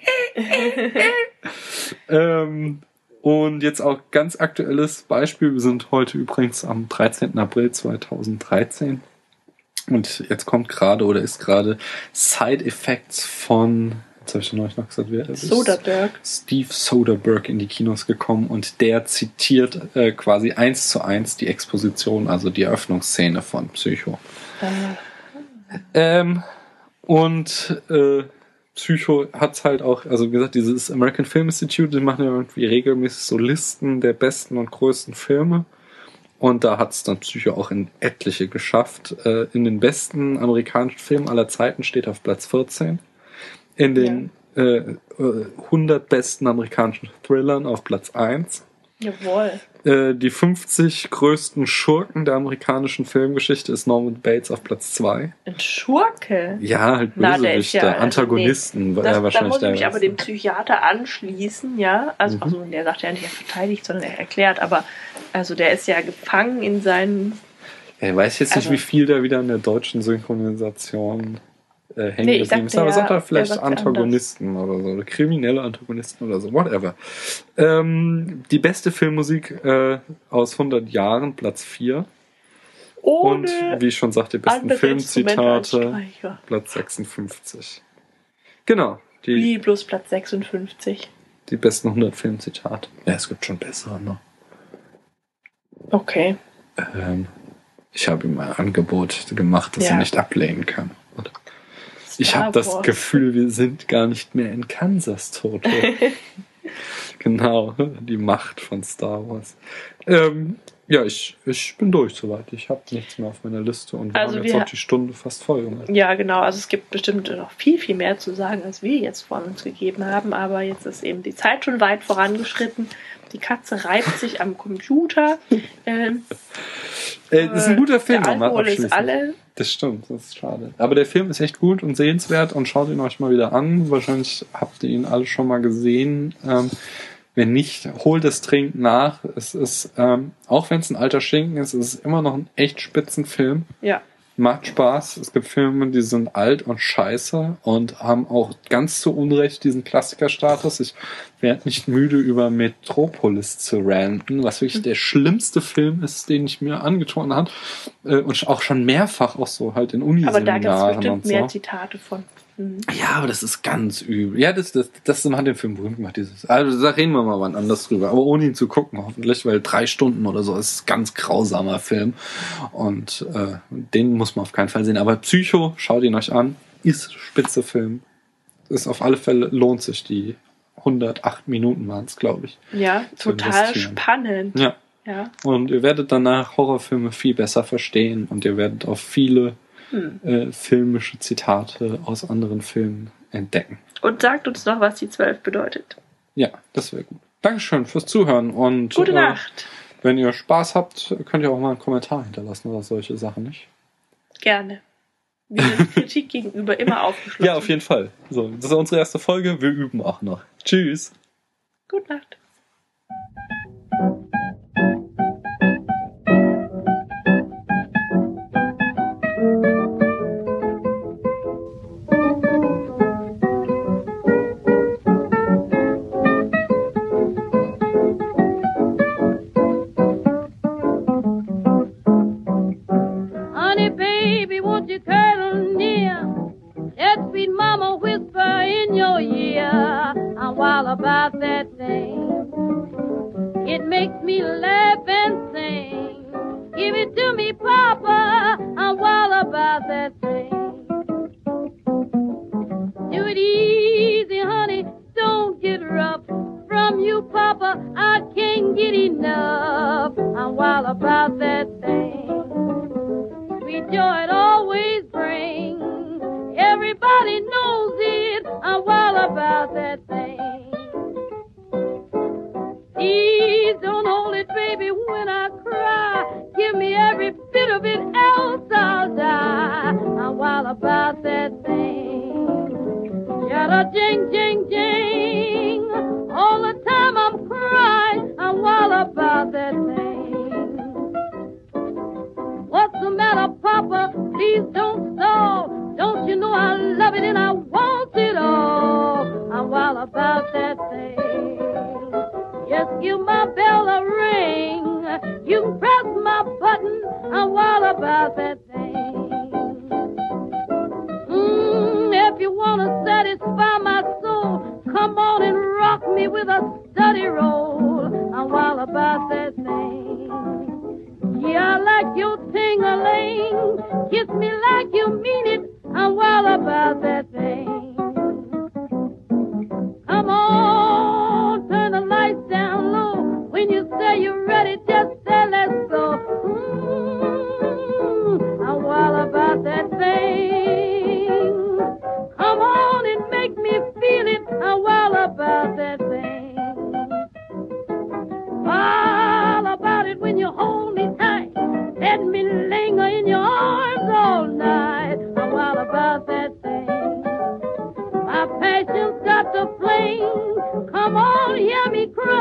ähm, und jetzt auch ganz aktuelles Beispiel. Wir sind heute übrigens am dreizehnten April zweitausenddreizehn. Und jetzt kommt gerade oder ist gerade Side Effects von, jetzt habe ich schon neulich noch gesagt, wer ist Soderbergh. Steve Soderbergh in die Kinos gekommen und der zitiert äh, quasi eins zu eins die Exposition, also die Eröffnungsszene von Psycho. Äh, Ähm, und äh, Psycho hat's halt auch, also wie gesagt, dieses American Film Institute, die machen ja irgendwie regelmäßig so Listen der besten und größten Filme. Und da hat's dann Psycho auch in etliche geschafft. Äh, in den besten amerikanischen Filmen aller Zeiten steht auf Platz vierzehn. In den äh, hundert besten amerikanischen Thrillern auf Platz eins. Jawohl. Äh, die fünfzig größten Schurken der amerikanischen Filmgeschichte ist Norman Bates auf Platz zwei. Ein Schurke. Ja, halt Na, der ist Bösewichte, ja- also, Antagonisten. Das, äh, da wahrscheinlich muss ich der mich aber erste. dem Psychiater anschließen, ja. Also, Mhm. also der sagt ja nicht, er verteidigt, sondern er erklärt. Aber also der ist ja gefangen in seinen. Ja, ich weiß jetzt Also- nicht, wie viel da wieder in der deutschen Synchronisation äh, hängen Nee, ich geblieben ist. dachte Aber ja, sagt er er vielleicht sagt's Antagonisten oder so. Oder kriminelle Antagonisten oder so. Whatever. Ähm, die beste Filmmusik äh, aus hundert Jahren, Platz vier. Und Ohne wie ich schon sagte, die besten andere Instrumente als Filmzitate, Streicher. Platz sechsundfünfzig. Genau. Die, Wie bloß Platz sechsundfünfzig. die besten hundert Filmzitate. Ja, es gibt schon bessere, ne? Okay. Ähm, ich habe ihm ein Angebot gemacht, das Ja. er nicht ablehnen kann. Und ich Star habe das Wars. Gefühl, wir sind gar nicht mehr in Kansas, Toto. Genau, die Macht von Star Wars. Ähm, ja, ich, ich bin durch soweit. Ich habe nichts mehr auf meiner Liste und wir Also haben jetzt wir- auch die Stunde fast voll gemacht. Ja, genau. Also es gibt bestimmt noch viel, viel mehr zu sagen, als wir jetzt von uns gegeben haben. Aber jetzt ist eben die Zeit schon weit vorangeschritten. Die Katze reibt sich am Computer. Ähm, Äh, das ist ein guter Film, der nochmal Alkohol ist abschließend. alle. Das stimmt, das ist schade. Aber der Film ist echt gut und sehenswert und schaut ihn euch mal wieder an. Wahrscheinlich habt ihr ihn alle schon mal gesehen. Ähm, wenn nicht, holt es dringend nach. Es ist, ähm, auch wenn es ein alter Schinken ist, es ist immer noch ein echt spitzen Film. Ja. Macht Spaß. Es gibt Filme, die sind alt und scheiße und haben auch ganz zu Unrecht diesen Klassikerstatus. Ich werde nicht müde, über Metropolis zu ranten, was wirklich der schlimmste Film ist, den ich mir angetan habe. Äh, Und auch schon mehrfach auch so halt in Aber da gibt es Uniseminaren bestimmt und mehr so. Zitate von. Mhm. Ja, aber das ist ganz übel. Ja, das, das, das hat den Film berühmt gemacht. Dieses, also da reden wir mal wann anders drüber. Aber ohne ihn zu gucken, hoffentlich, weil drei Stunden oder so ist ein ganz grausamer Film. Und äh, den muss man auf keinen Fall sehen. Aber Psycho, schaut ihn euch an. ist spitze Film. Ist auf alle Fälle, lohnt sich die hundertacht Minuten waren es, glaube ich. Ja, total spannend. Ja. ja. Und ihr werdet danach Horrorfilme viel besser verstehen und ihr werdet auch viele hm. äh, filmische Zitate aus anderen Filmen entdecken. Und sagt uns noch, was die zwölf bedeutet. Ja, das wäre gut. Dankeschön fürs Zuhören und gute Nacht. Äh, wenn ihr Spaß habt, könnt ihr auch mal einen Kommentar hinterlassen oder solche Sachen, nicht? Gerne. Wir sind Kritik gegenüber immer aufgeschlossen. Ja, auf jeden Fall. So, das ist unsere erste Folge. Wir üben auch noch. Tschüss. Gute Nacht. About that thing, it makes me laugh and sing. Give it to me, Papa, I'm wild about that thing. Do it easy, honey, don't get rough. From you, Papa, I can't get enough. I'm wild about that thing. Sweet joy it always brings. Everybody knows it. I'm wild about that thing. Please don't hold it, baby, when I cry. Give me every bit of it, else I'll die. I'm wild about that thing. Yada jing, jing, jing. All the time I'm crying. I'm wild about that thing. What's the matter, Papa? Please don't stall. Don't you know I love it and I want it all. I'm wild about that thing. Just give my bell a ring. You can press my button. I'm wild about that thing. Mm, if you want to satisfy my soul, come on and rock me with a study roll. I'm wild about that thing. Yeah, I like your ting-a-ling. Kiss me like you mean it. I'm wild about that thing. Come on, turn the lights down low. When you say you're ready, just say let's go. Mm, I'm wild about that thing. Come on and make me feel it. I'm wild about that thing. Wild about it when you hold me tight. Let me linger in your arms all night. I'm wild about that thing. My passion's got the flame. Come on, hear me cry.